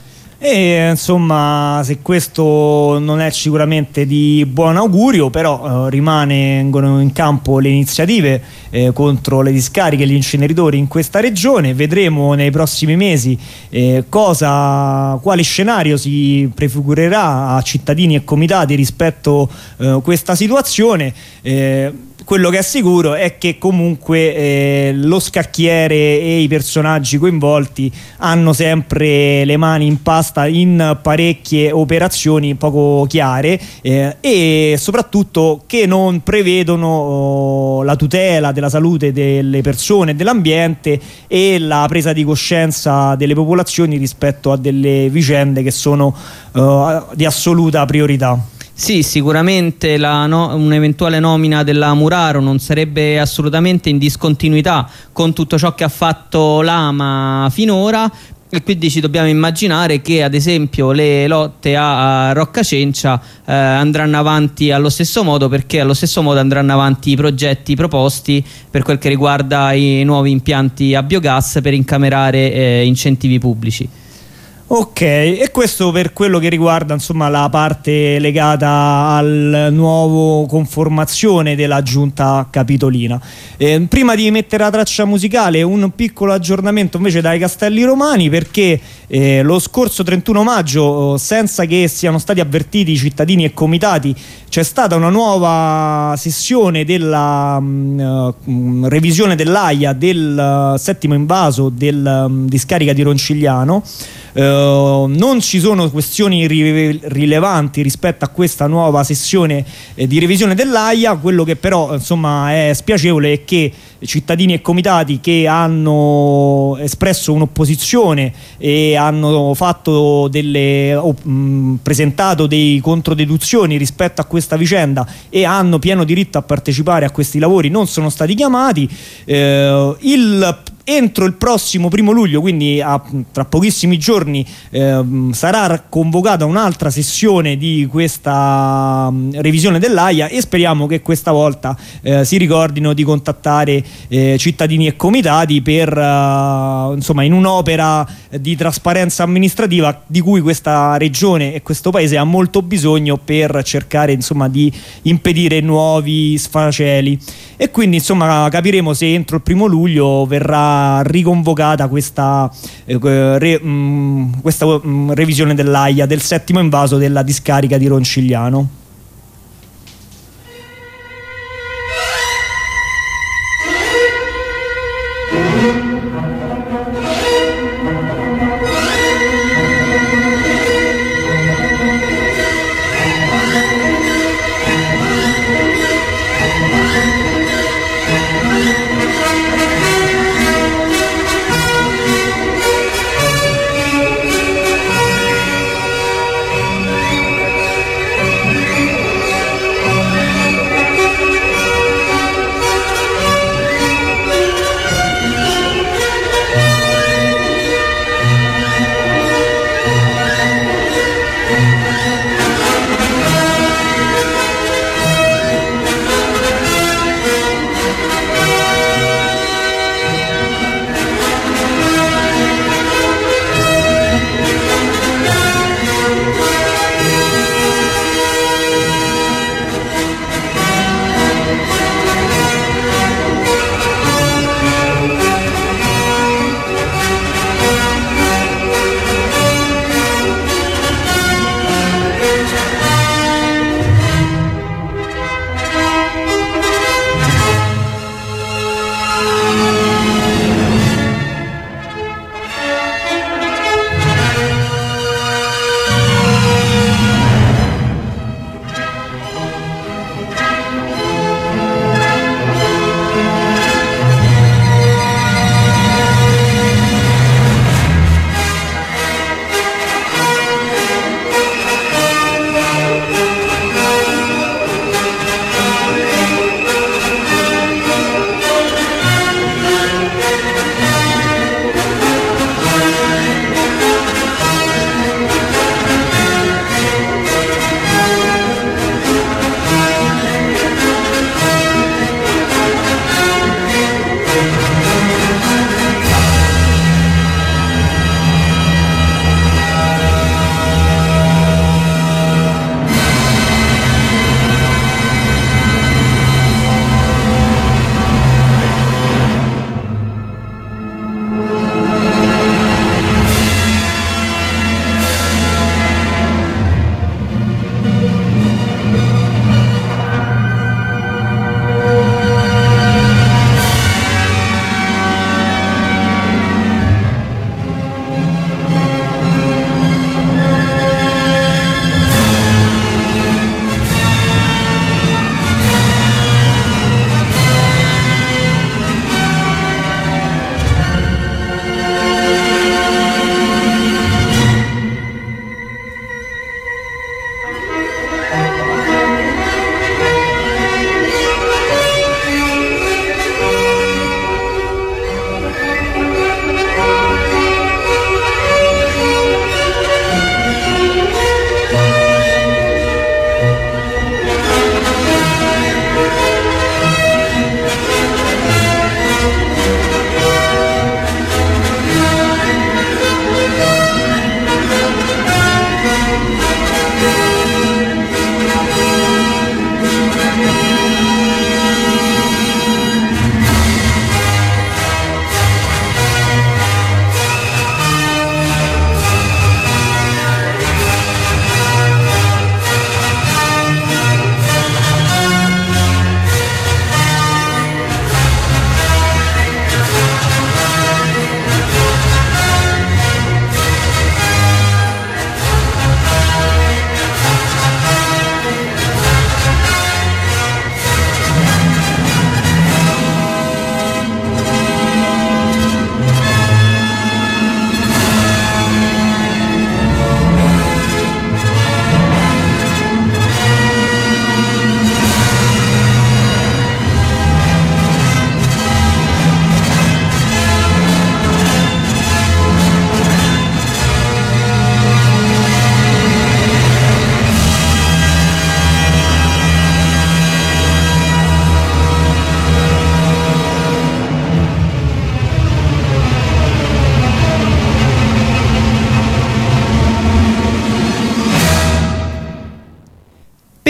S2: E insomma, se questo non è sicuramente di buon augurio, però eh, rimangono in campo le iniziative eh, contro le discariche e gli inceneritori in questa regione. Vedremo nei prossimi mesi eh, cosa, quale scenario si prefigurerà a cittadini e comitati rispetto a eh, questa situazione. Eh, Quello che è sicuro è che comunque eh, lo scacchiere e i personaggi coinvolti hanno sempre le mani in pasta in parecchie operazioni poco chiare eh, e soprattutto che non prevedono oh, la tutela della salute delle persone e dell'ambiente e la presa di coscienza delle popolazioni rispetto a delle vicende che sono uh, di assoluta priorità.
S1: Sì, sicuramente no, un'eventuale nomina della Muraro non sarebbe assolutamente in discontinuità con tutto ciò che ha fatto l'Ama finora, e quindi ci dobbiamo immaginare che ad esempio le lotte a, a Roccacencia eh, andranno avanti allo stesso modo, perché allo stesso modo andranno avanti i progetti proposti per quel che riguarda i nuovi impianti a biogas per incamerare eh, incentivi pubblici.
S2: Ok, e questo per quello che riguarda insomma la parte legata al nuovo conformazione della giunta capitolina. Eh, prima di mettere la traccia musicale, un piccolo aggiornamento invece dai Castelli Romani, perché eh, lo scorso trentuno maggio, senza che siano stati avvertiti i cittadini e comitati, c'è stata una nuova sessione della mh, mh, revisione dell'A I A del uh, settimo invaso del um, discarica di Roncigliano. eh, non ci sono questioni ri- rilevanti rispetto a questa nuova sessione eh, di revisione dell'AIA. Quello che però insomma è spiacevole è che cittadini e comitati che hanno espresso un'opposizione e hanno fatto delle o, mh, presentato dei controdeduzioni rispetto a questa vicenda e hanno pieno diritto a partecipare a questi lavori non sono stati chiamati. Eh, il Entro il prossimo primo luglio, quindi a, tra pochissimi giorni, eh, sarà convocata un'altra sessione di questa um, revisione dell'AIA e speriamo che questa volta eh, si ricordino di contattare eh, cittadini e comitati per uh, insomma in un'opera di trasparenza amministrativa di cui questa regione e questo paese ha molto bisogno per cercare insomma di impedire nuovi sfaceli. E quindi insomma capiremo se entro il primo luglio verrà riconvocata questa, eh, re, mh, questa mh, revisione dell'AIA del settimo invaso della discarica di Roncigliano.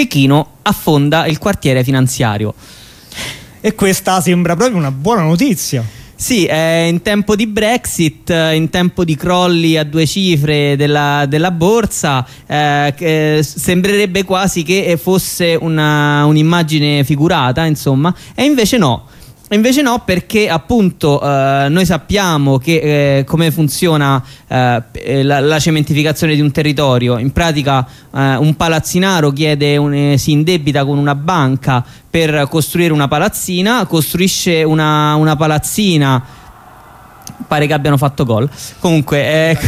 S1: Pechino affonda il quartiere finanziario.
S2: E questa sembra proprio una buona notizia.
S1: Sì, eh, in tempo di Brexit, eh, in tempo di crolli a due cifre della, della borsa, eh, che sembrerebbe quasi che fosse una, un'immagine figurata, insomma, e invece no. Invece no, perché appunto eh, noi sappiamo che eh, come funziona eh, la, la cementificazione di un territorio. In pratica eh, un palazzinaro chiede un, eh, si indebita con una banca per costruire una palazzina, costruisce una, una palazzina, pare che abbiano fatto gol, comunque eh,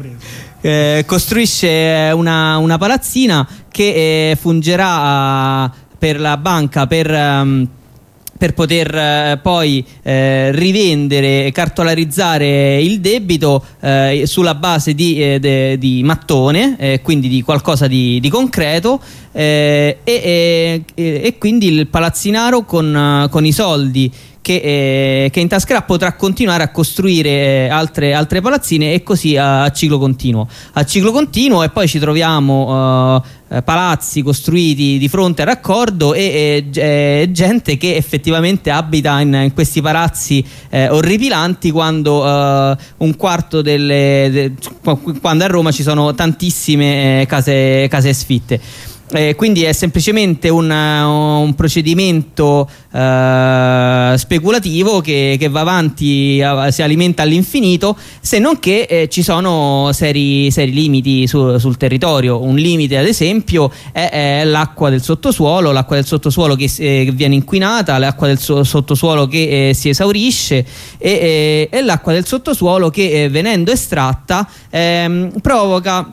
S1: eh, costruisce una, una palazzina che eh, fungerà uh, per la banca per... Um, per poter eh, poi eh, rivendere, cartolarizzare il debito eh, sulla base di, eh, de, di mattone, eh, quindi di qualcosa di, di concreto, eh, e, e, e quindi il palazzinaro con, con i soldi che, eh, che intascherà potrà continuare a costruire altre, altre palazzine, e così a, a ciclo continuo a ciclo continuo e poi ci troviamo uh, palazzi costruiti di fronte al raccordo e, e, e gente che effettivamente abita in, in questi palazzi eh, orripilanti, quando uh, un quarto delle de, quando a Roma ci sono tantissime eh, case, case sfitte. Eh, quindi è semplicemente un, un procedimento eh, speculativo che, che va avanti, eh, si alimenta all'infinito, se non che eh, ci sono seri, seri limiti su, sul territorio. Un limite, ad esempio, è, è l'acqua del sottosuolo, l'acqua del sottosuolo che, eh, che viene inquinata, l'acqua del so, sottosuolo che eh, si esaurisce, e, e, e l'acqua del sottosuolo che eh, venendo estratta eh, provoca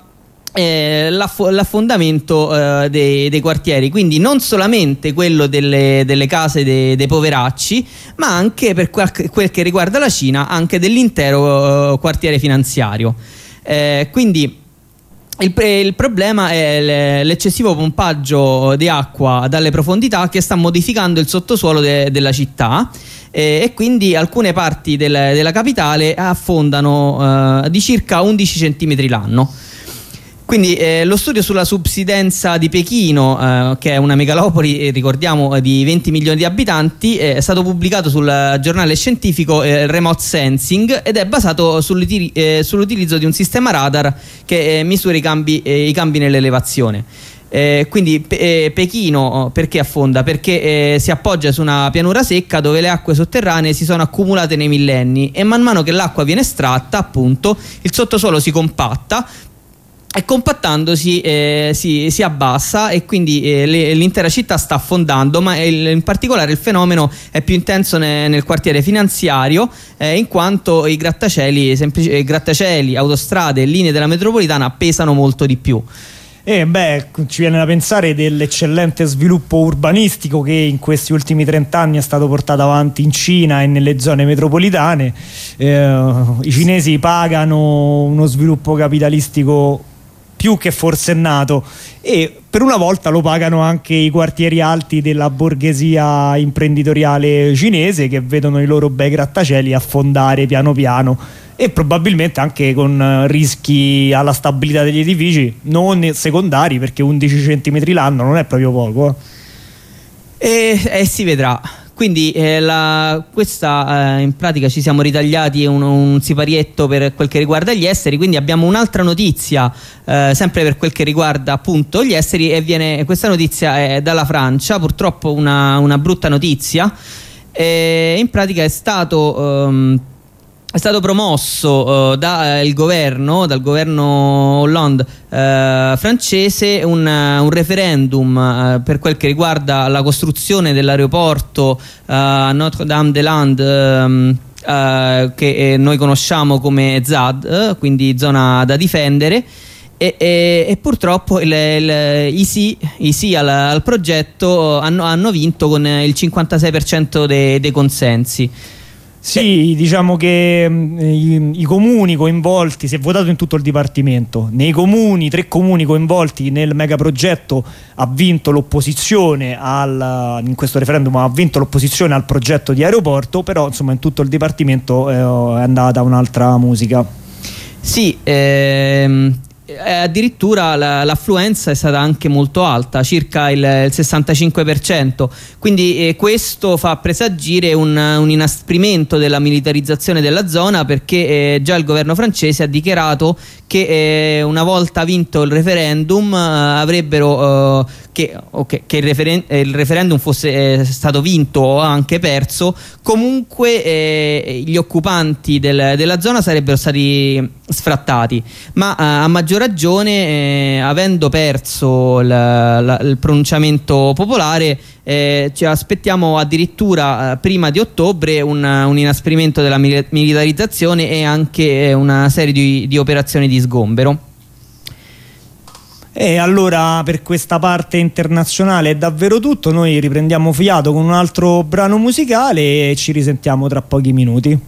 S1: Eh, l'aff- l'affondamento eh, dei, dei quartieri, quindi non solamente quello delle, delle case dei, dei poveracci, ma anche, per quel, quel che riguarda la Cina, anche dell'intero eh, quartiere finanziario. Eh, quindi il, il problema è l'eccessivo pompaggio di acqua dalle profondità che sta modificando il sottosuolo de- della città, eh, e quindi alcune parti del, della capitale affondano eh, di circa undici centimetri l'anno. Quindi eh, lo studio sulla subsidenza di Pechino, eh, che è una megalopoli, eh, ricordiamo, di venti milioni di abitanti, eh, è stato pubblicato sul giornale scientifico eh, Remote Sensing, ed è basato sull'util- eh, sull'utilizzo di un sistema radar che eh, misura i cambi, eh, i cambi nell'elevazione. Eh, quindi pe- eh, Pechino perché affonda? Perché eh, si appoggia su una pianura secca dove le acque sotterranee si sono accumulate nei millenni, e man mano che l'acqua viene estratta, appunto, il sottosuolo si compatta, e compattandosi eh, si, si abbassa, e quindi eh, le, l'intera città sta affondando, ma il, in particolare il fenomeno è più intenso ne, nel quartiere finanziario, eh, in quanto i grattacieli, semplici, eh, grattacieli, autostrade e linee della metropolitana pesano molto di più.
S2: E beh, ci viene da pensare dell'eccellente sviluppo urbanistico che in questi ultimi trent'anni è stato portato avanti in Cina e nelle zone metropolitane. Eh, i cinesi pagano uno sviluppo capitalistico più che forsennato, e per una volta lo pagano anche i quartieri alti della borghesia imprenditoriale cinese, che vedono i loro bei grattacieli affondare piano piano, e probabilmente anche con rischi alla stabilità degli edifici non secondari, perché undici centimetri l'anno non è proprio poco.
S1: E, e si vedrà. Quindi eh, la, questa eh, in pratica ci siamo ritagliati un, un siparietto per quel che riguarda gli esteri, quindi abbiamo un'altra notizia eh, sempre per quel che riguarda appunto gli esteri, e viene, questa notizia è dalla Francia, purtroppo una, una brutta notizia. E in pratica è stato um, è stato promosso uh, dal uh, governo, dal governo Hollande uh, francese, un, uh, un referendum uh, per quel che riguarda la costruzione dell'aeroporto a uh, Notre-Dame-des-Landes, um, uh, che eh, noi conosciamo come Z A D, uh, quindi zona da difendere. E, e, e purtroppo il, il, i sì, i sì al, al progetto hanno, hanno vinto con il cinquantasei per cento dei, dei consensi.
S2: Sì, diciamo che mh, i, i comuni coinvolti, si è votato in tutto il dipartimento, nei comuni, tre comuni coinvolti nel megaprogetto ha vinto l'opposizione al, in questo referendum ha vinto l'opposizione al progetto di aeroporto, però insomma in tutto il dipartimento eh, è andata un'altra musica.
S1: Sì, ehm addirittura la, l'affluenza è stata anche molto alta, circa il, il sessantacinque per cento, quindi eh, questo fa presagire un, un inasprimento della militarizzazione della zona, perché eh, già il governo francese ha dichiarato che eh, una volta vinto il referendum eh, avrebbero eh, che, okay, che il, referen- il referendum fosse eh, stato vinto o anche perso, comunque eh, gli occupanti del, della zona sarebbero stati sfrattati, ma eh, a maggior ragione eh, avendo perso il, la, il pronunciamento popolare eh, ci aspettiamo addirittura eh, prima di ottobre un, un inasprimento della mil- militarizzazione e anche eh, una serie di, di operazioni di sgombero.
S2: E allora per questa parte internazionale è davvero tutto. Noi riprendiamo fiato con un altro brano musicale e ci risentiamo tra pochi minuti.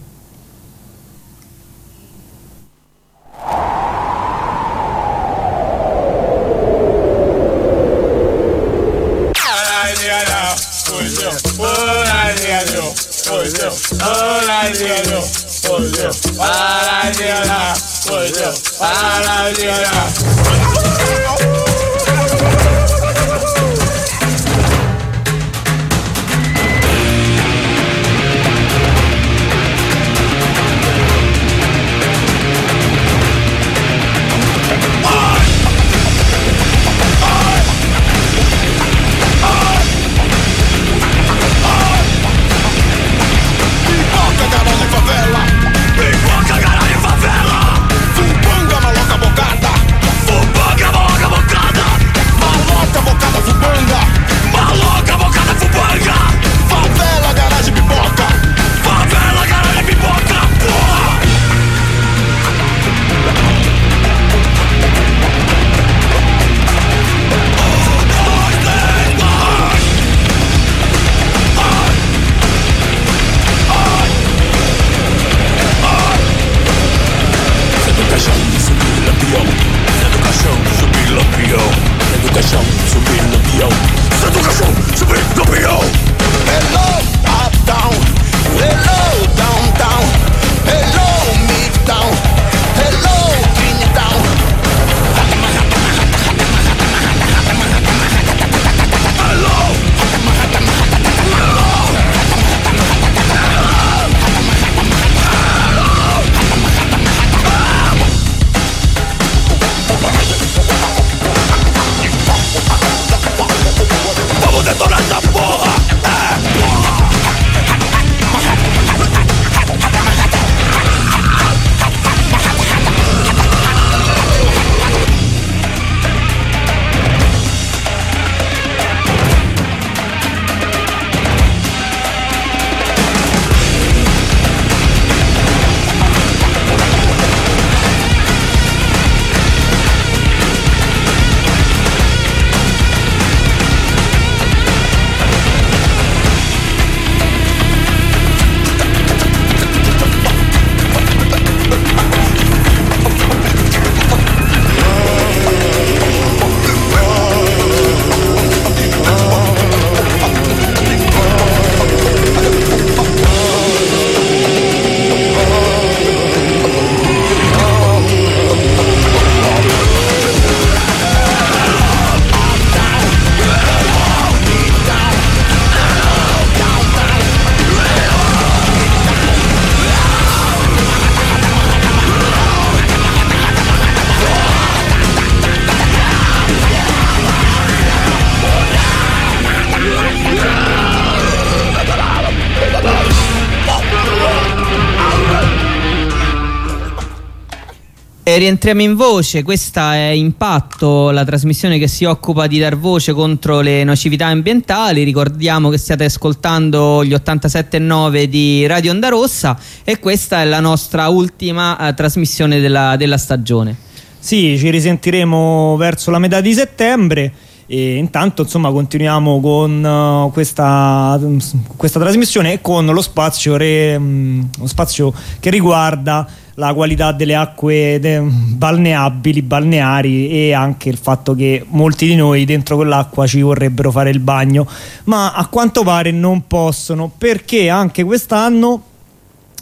S1: E rientriamo in voce, questa è Impatto, la trasmissione che si occupa di dar voce contro le nocività ambientali. Ricordiamo che state ascoltando gli ottantasette virgola nove di Radio Onda Rossa e questa è la nostra ultima uh, trasmissione della, della stagione.
S2: Sì, ci risentiremo verso la metà di settembre. E intanto insomma continuiamo con uh, questa, questa trasmissione e con lo spazio, re, um, lo spazio che riguarda la qualità delle acque de- balneabili, balneari, e anche il fatto che molti di noi dentro quell'acqua ci vorrebbero fare il bagno, ma a quanto pare non possono, perché anche quest'anno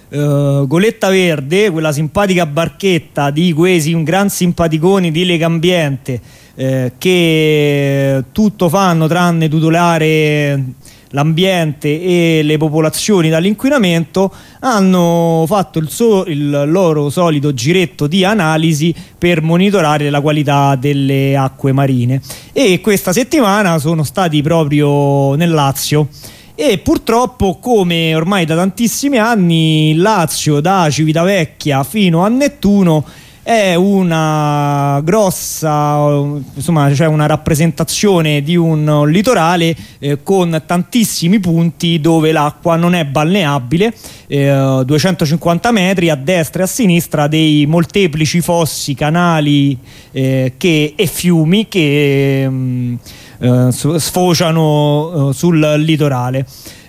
S2: Uh, Goletta Verde, quella simpatica barchetta di questi un gran simpaticoni di Legambiente eh, che tutto fanno tranne tutelare l'ambiente e le popolazioni dall'inquinamento, hanno fatto il, so- il loro solito giretto di analisi per monitorare la qualità delle acque marine, e questa settimana sono stati proprio nel Lazio. E purtroppo, come ormai da tantissimi anni, Lazio da Civitavecchia fino a Nettuno è una grossa, insomma, c'è una rappresentazione di un litorale eh, con tantissimi punti dove l'acqua non è balneabile, eh, duecentocinquanta metri a destra e a sinistra dei molteplici fossi, canali eh, che, e fiumi che mh, eh, sfociano eh, sul litorale.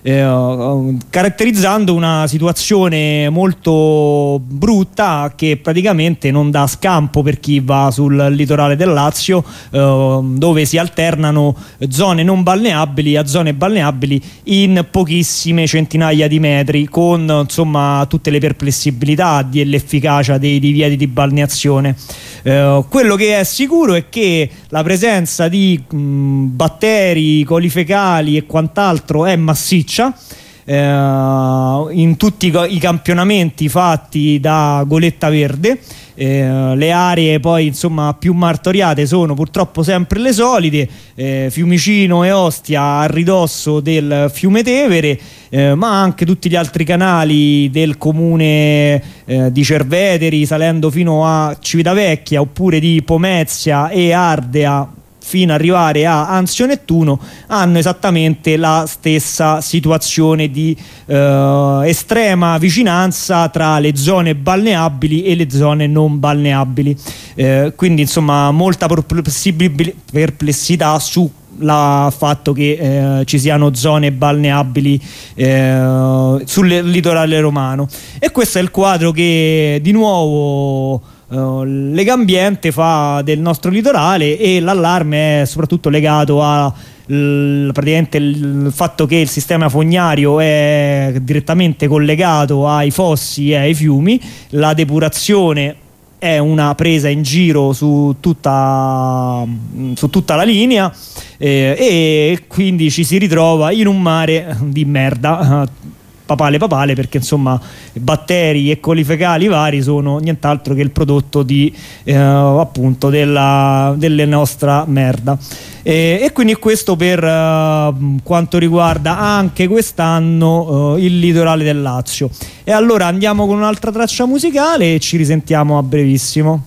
S2: Eh, caratterizzando una situazione molto brutta che praticamente non dà scampo per chi va sul litorale del Lazio, eh, dove si alternano zone non balneabili a zone balneabili in pochissime centinaia di metri, con insomma tutte le perplessibilità dell'efficacia dei divieti di balneazione. Eh, quello che è sicuro è che la presenza di mh, batteri, coli fecali e quant'altro è massiccia. Eh, in tutti i campionamenti fatti da Goletta Verde. Eh, le aree poi insomma più martoriate sono purtroppo sempre le solite, eh, Fiumicino e Ostia a ridosso del fiume Tevere, eh, ma anche tutti gli altri canali del comune eh, di Cerveteri salendo fino a Civitavecchia, oppure di Pomezia e Ardea fino ad arrivare a Anzio Nettuno, hanno esattamente la stessa situazione di eh, estrema vicinanza tra le zone balneabili e le zone non balneabili, eh, quindi insomma molta perplessità su il fatto che eh, ci siano zone balneabili eh, sul litorale romano. E questo è il quadro che di nuovo Uh, Legambiente fa del nostro litorale, e l'allarme è soprattutto legato a l, praticamente il fatto che il sistema fognario è direttamente collegato ai fossi e ai fiumi. La depurazione è una presa in giro su tutta, su tutta la linea, eh, e quindi ci si ritrova in un mare di merda, papale papale, perché insomma batteri e coli fecali vari sono nient'altro che il prodotto di eh, appunto della, della nostra merda, e, e quindi questo per uh, quanto riguarda anche quest'anno uh, il litorale del Lazio. E allora andiamo con un'altra traccia musicale e ci risentiamo a brevissimo.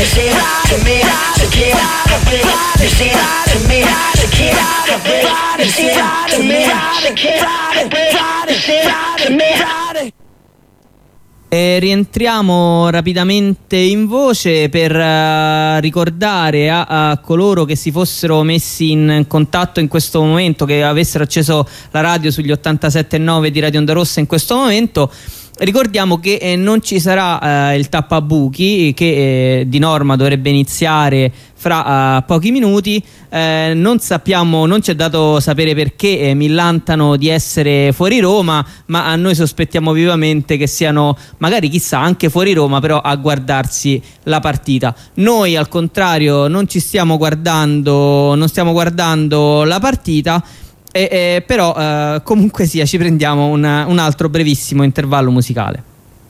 S1: E rientriamo rapidamente in voce per uh, ricordare a, a coloro che si fossero messi in contatto in questo momento, che avessero acceso la radio sugli ottantasette virgola nove di Radio Onda Rossa in questo momento. Ricordiamo che eh, non ci sarà eh, il tappabuchi, che eh, di norma dovrebbe iniziare fra uh, pochi minuti. Eh, non sappiamo, non ci è dato sapere perché eh, millantano di essere fuori Roma, ma a noi sospettiamo vivamente che siano magari, chissà, anche fuori Roma, però a guardarsi la partita. Noi al contrario non ci stiamo guardando, non stiamo guardando la partita. E, e, però eh, comunque sia, ci prendiamo un, un altro brevissimo intervallo musicale.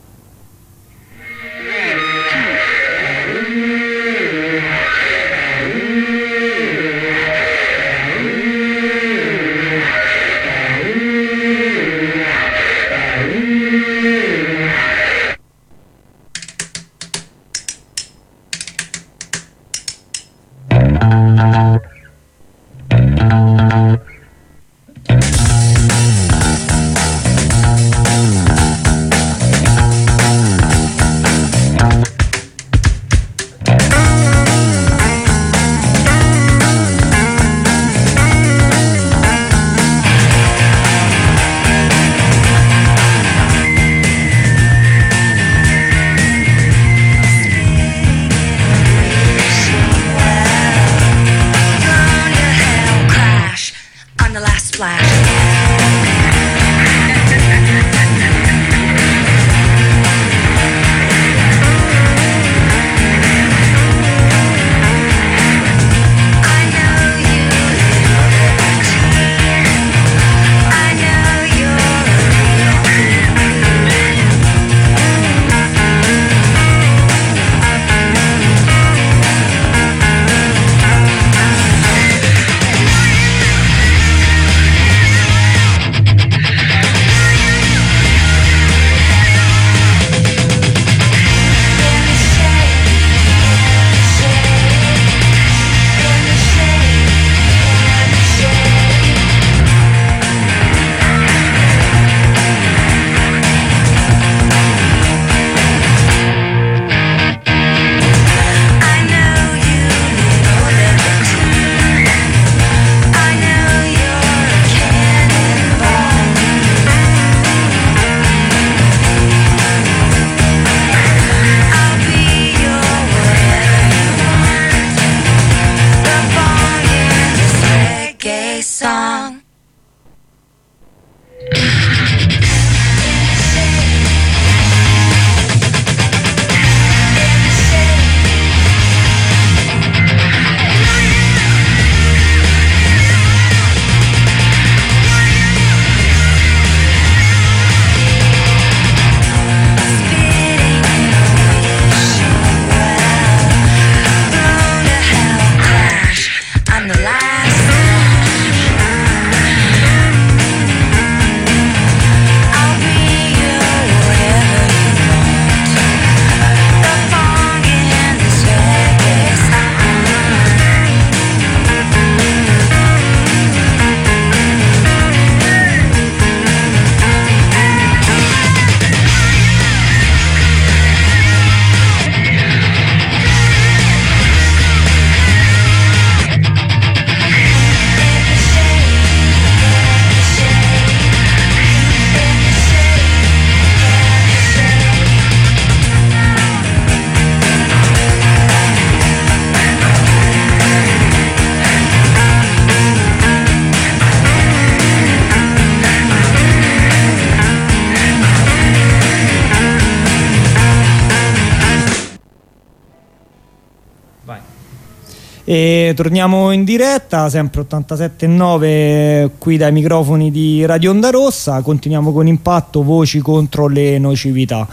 S2: E torniamo in diretta, sempre ottantasette virgola nove qui dai microfoni di Radio Onda Rossa. Continuiamo con Impatto, voci contro le nocività.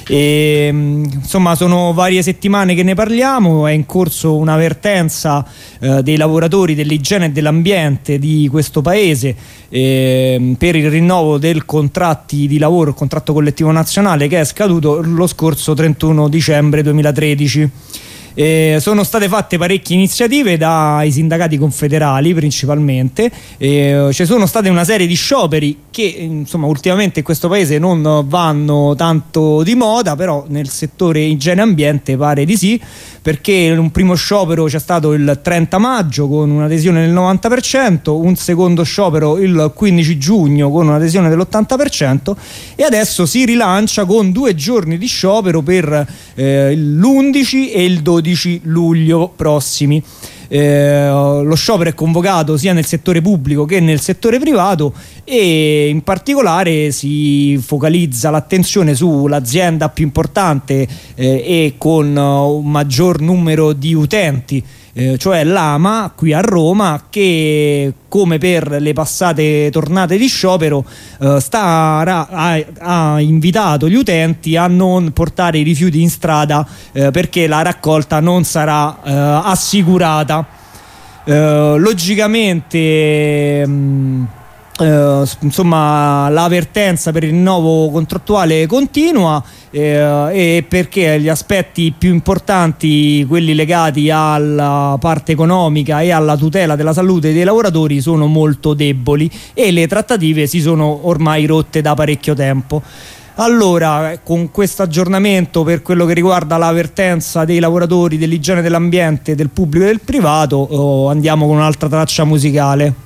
S2: E, insomma, sono varie settimane che ne parliamo. È in corso una vertenza eh, dei lavoratori dell'igiene e dell'ambiente di questo paese eh, per il rinnovo del contratti di lavoro, il contratto collettivo nazionale che è scaduto lo scorso trentuno dicembre duemilatredici. Eh, sono state fatte parecchie iniziative dai sindacati confederali principalmente, eh, ci sono state una serie di scioperi che insomma ultimamente in questo paese non vanno tanto di moda, però nel settore igiene e ambiente pare di sì, perché un primo sciopero c'è stato il trenta maggio con un'adesione del novanta per cento, un secondo sciopero il quindici giugno con un'adesione dell'ottanta per cento e adesso si rilancia con due giorni di sciopero per eh, l'undici e il dodici luglio prossimi. Eh, lo sciopero è convocato sia nel settore pubblico che nel settore privato e in particolare si focalizza l'attenzione sull'azienda più importante eh, e con uh, un maggior numero di utenti, eh, cioè l'Ama qui a Roma, che come per le passate tornate di sciopero eh, sta, ha, ha invitato gli utenti a non portare i rifiuti in strada eh, perché la raccolta non sarà eh, assicurata. Eh, logicamente mh, Uh, insomma l'avvertenza per il rinnovo contrattuale continua eh, e perché gli aspetti più importanti, quelli legati alla parte economica e alla tutela della salute dei lavoratori, sono molto deboli e le trattative si sono ormai rotte da parecchio tempo. Allora, con questo aggiornamento per quello che riguarda l'avvertenza dei lavoratori dell'igiene dell'ambiente, del pubblico e del privato, oh, andiamo con un'altra traccia musicale.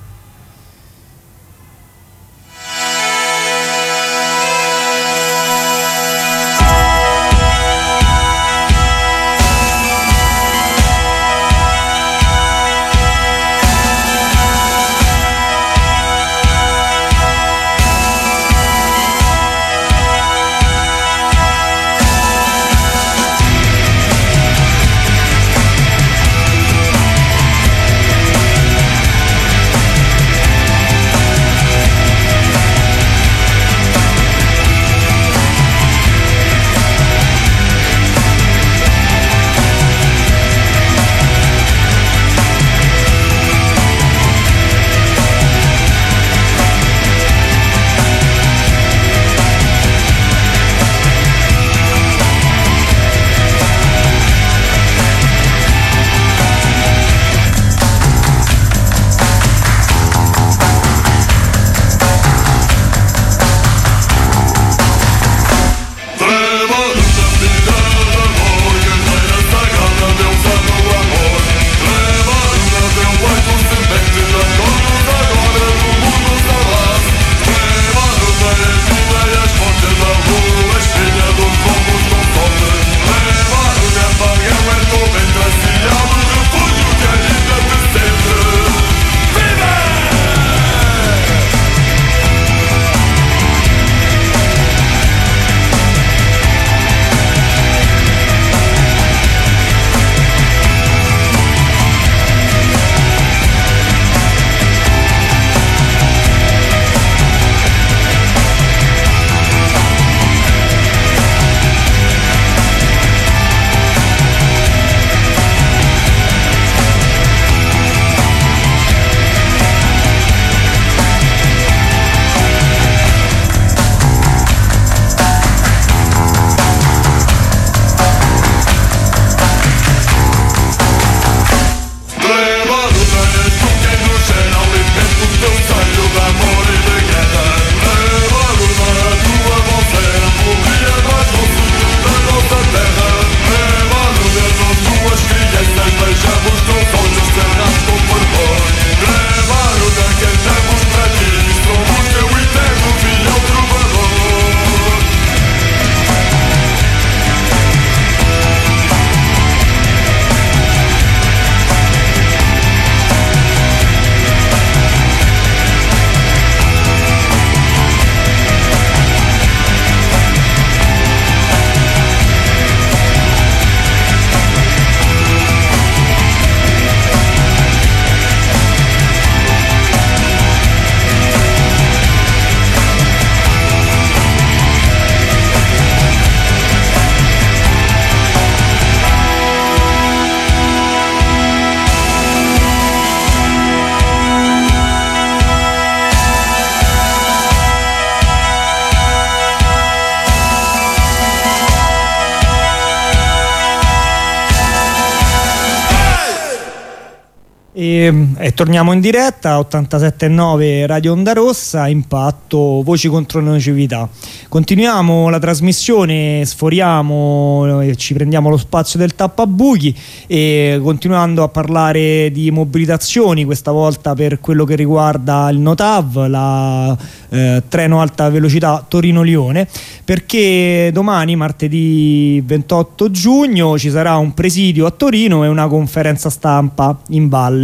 S2: E, e torniamo in diretta, ottantasette e nove Radio Onda Rossa, Impatto, voci contro nocività. Continuiamo la trasmissione, sforiamo e ci prendiamo lo spazio del tappabuchi e continuando a parlare di mobilitazioni, questa volta per quello che riguarda il Notav, la eh, treno alta velocità Torino-Lione, perché domani, martedì ventotto giugno, ci sarà un presidio a Torino e una conferenza stampa in valle.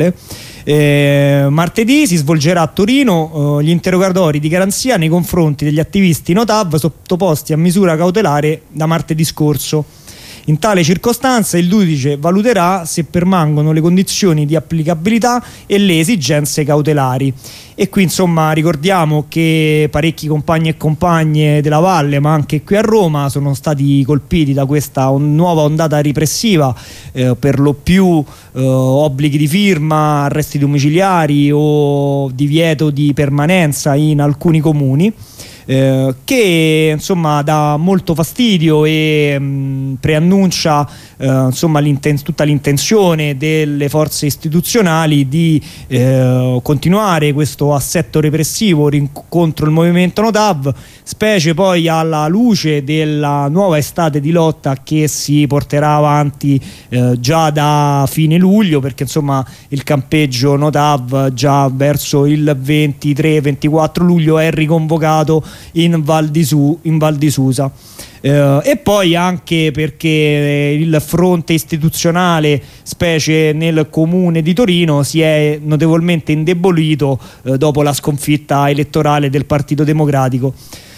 S2: Eh, martedì si svolgerà a Torino eh, gli interrogatori di garanzia nei confronti degli attivisti Notav sottoposti a misura cautelare da martedì scorso. In tale circostanza il giudice valuterà se permangono le condizioni di applicabilità e le esigenze cautelari. E qui insomma ricordiamo che parecchi compagni e compagne della Valle, ma anche qui a Roma, sono stati colpiti da questa on- nuova ondata repressiva, eh, per lo più eh, obblighi di firma, arresti domiciliari o divieto di permanenza in alcuni comuni. Eh, che insomma dà molto fastidio e mh, preannuncia eh, insomma l'inten- tutta l'intenzione delle forze istituzionali di eh, continuare questo assetto repressivo rin- contro il movimento Notav, specie poi alla luce della nuova estate di lotta che si porterà avanti eh, già da fine luglio, perché insomma il campeggio Notav già verso il ventitré ventiquattro luglio è riconvocato in Val di, Su, in Val di Susa. Eh, e poi anche perché il fronte istituzionale, specie nel comune di Torino, si è notevolmente indebolito eh, dopo la sconfitta elettorale del Partito Democratico.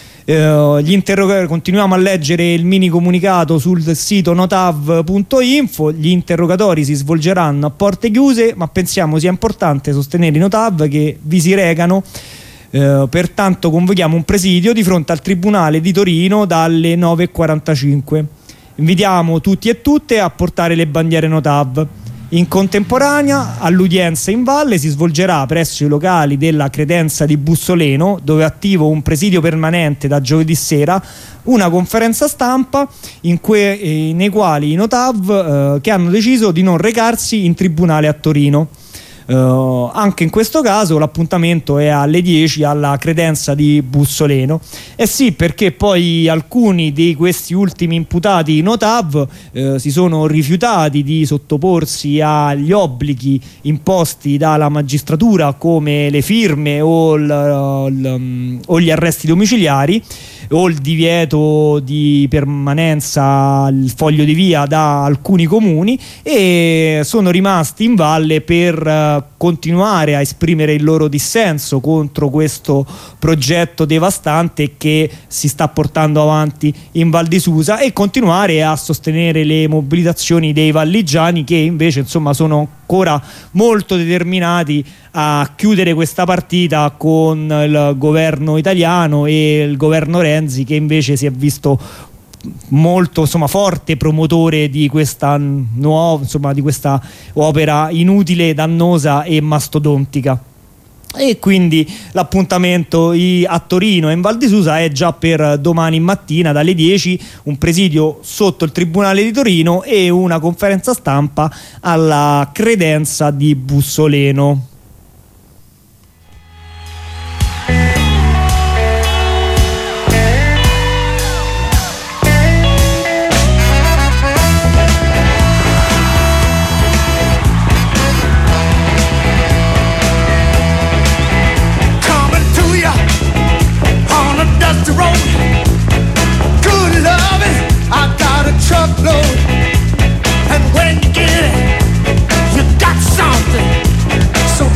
S2: Uh, gli interrog- continuiamo a leggere il mini comunicato sul sito notav punto info. Gli interrogatori si svolgeranno a porte chiuse, ma pensiamo sia importante sostenere i Notav che vi si recano. Uh, pertanto convochiamo un presidio di fronte al Tribunale di Torino dalle nove e quarantacinque. Invitiamo tutti e tutte a portare le bandiere Notav. In contemporanea all'udienza in valle si svolgerà presso i locali della credenza di Bussoleno, dove è attivo un presidio permanente da giovedì sera, una conferenza stampa in que- eh, nei quali i Notav eh, che hanno deciso di non recarsi in tribunale a Torino. Uh, anche in questo caso l'appuntamento è alle dieci alla credenza di Bussoleno. Eh sì, perché poi alcuni di questi ultimi imputati Notav uh, si sono rifiutati di sottoporsi agli obblighi imposti dalla magistratura, come le firme o, l, l, o gli arresti domiciliari o il divieto di permanenza, il foglio di via da alcuni comuni, e sono rimasti in valle per uh, continuare a esprimere il loro dissenso contro questo progetto devastante che si sta portando avanti in Val di Susa e continuare a sostenere le mobilitazioni dei valligiani, che invece insomma sono ancora molto determinati a chiudere questa partita con il governo italiano e il governo Renzi, che invece si è visto molto insomma forte promotore di questa nuova insomma di questa opera inutile, dannosa e mastodontica. E quindi l'appuntamento a Torino e in Val di Susa è già per domani mattina dalle dieci, un presidio sotto il Tribunale di Torino e una conferenza stampa alla credenza di Bussoleno.
S5: Truckload, and when you get it, you got something so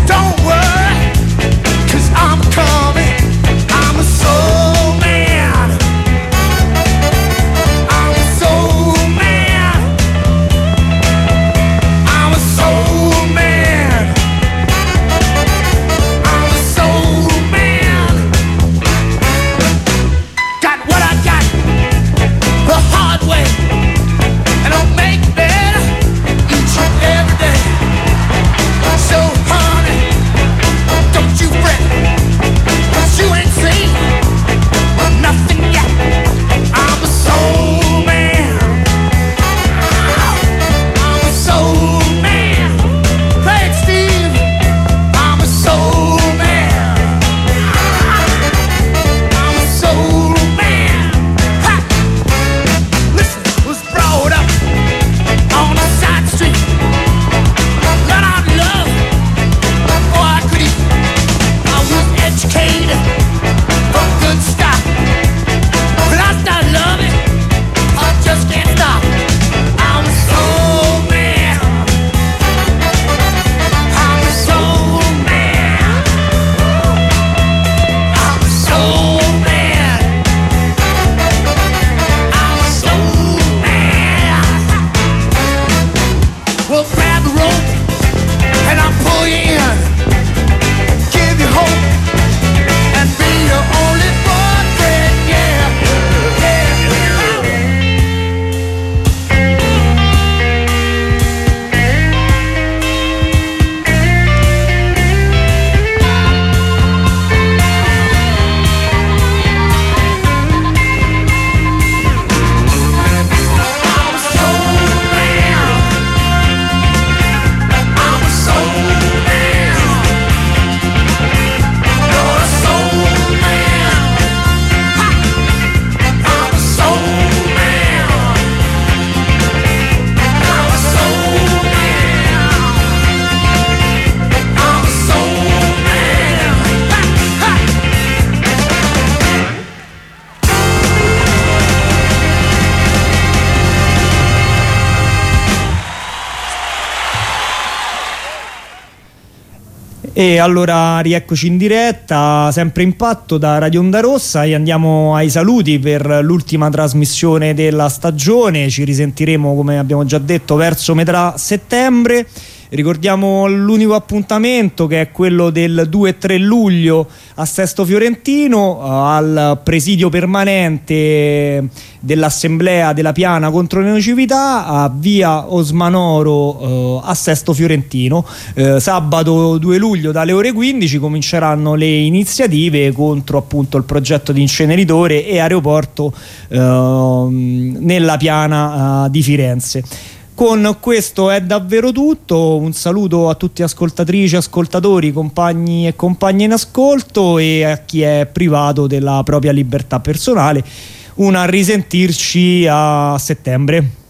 S2: E allora rieccoci in diretta, sempre Impatto da Radio Onda Rossa, e andiamo ai saluti per l'ultima trasmissione della stagione. Ci risentiremo, come abbiamo già detto, verso metà settembre. Ricordiamo l'unico appuntamento, che è quello del due e tre luglio a Sesto Fiorentino, al presidio permanente dell'Assemblea della Piana contro le nocività, a via Osmanoro eh, a Sesto Fiorentino. Eh, sabato due luglio dalle ore quindici cominceranno le iniziative contro appunto il progetto di inceneritore e aeroporto eh, nella Piana eh, di Firenze. Con questo è davvero tutto, un saluto a tutti ascoltatrici, ascoltatori, compagni e compagne in ascolto, e a chi è privato della propria libertà personale. Un a risentirci a settembre.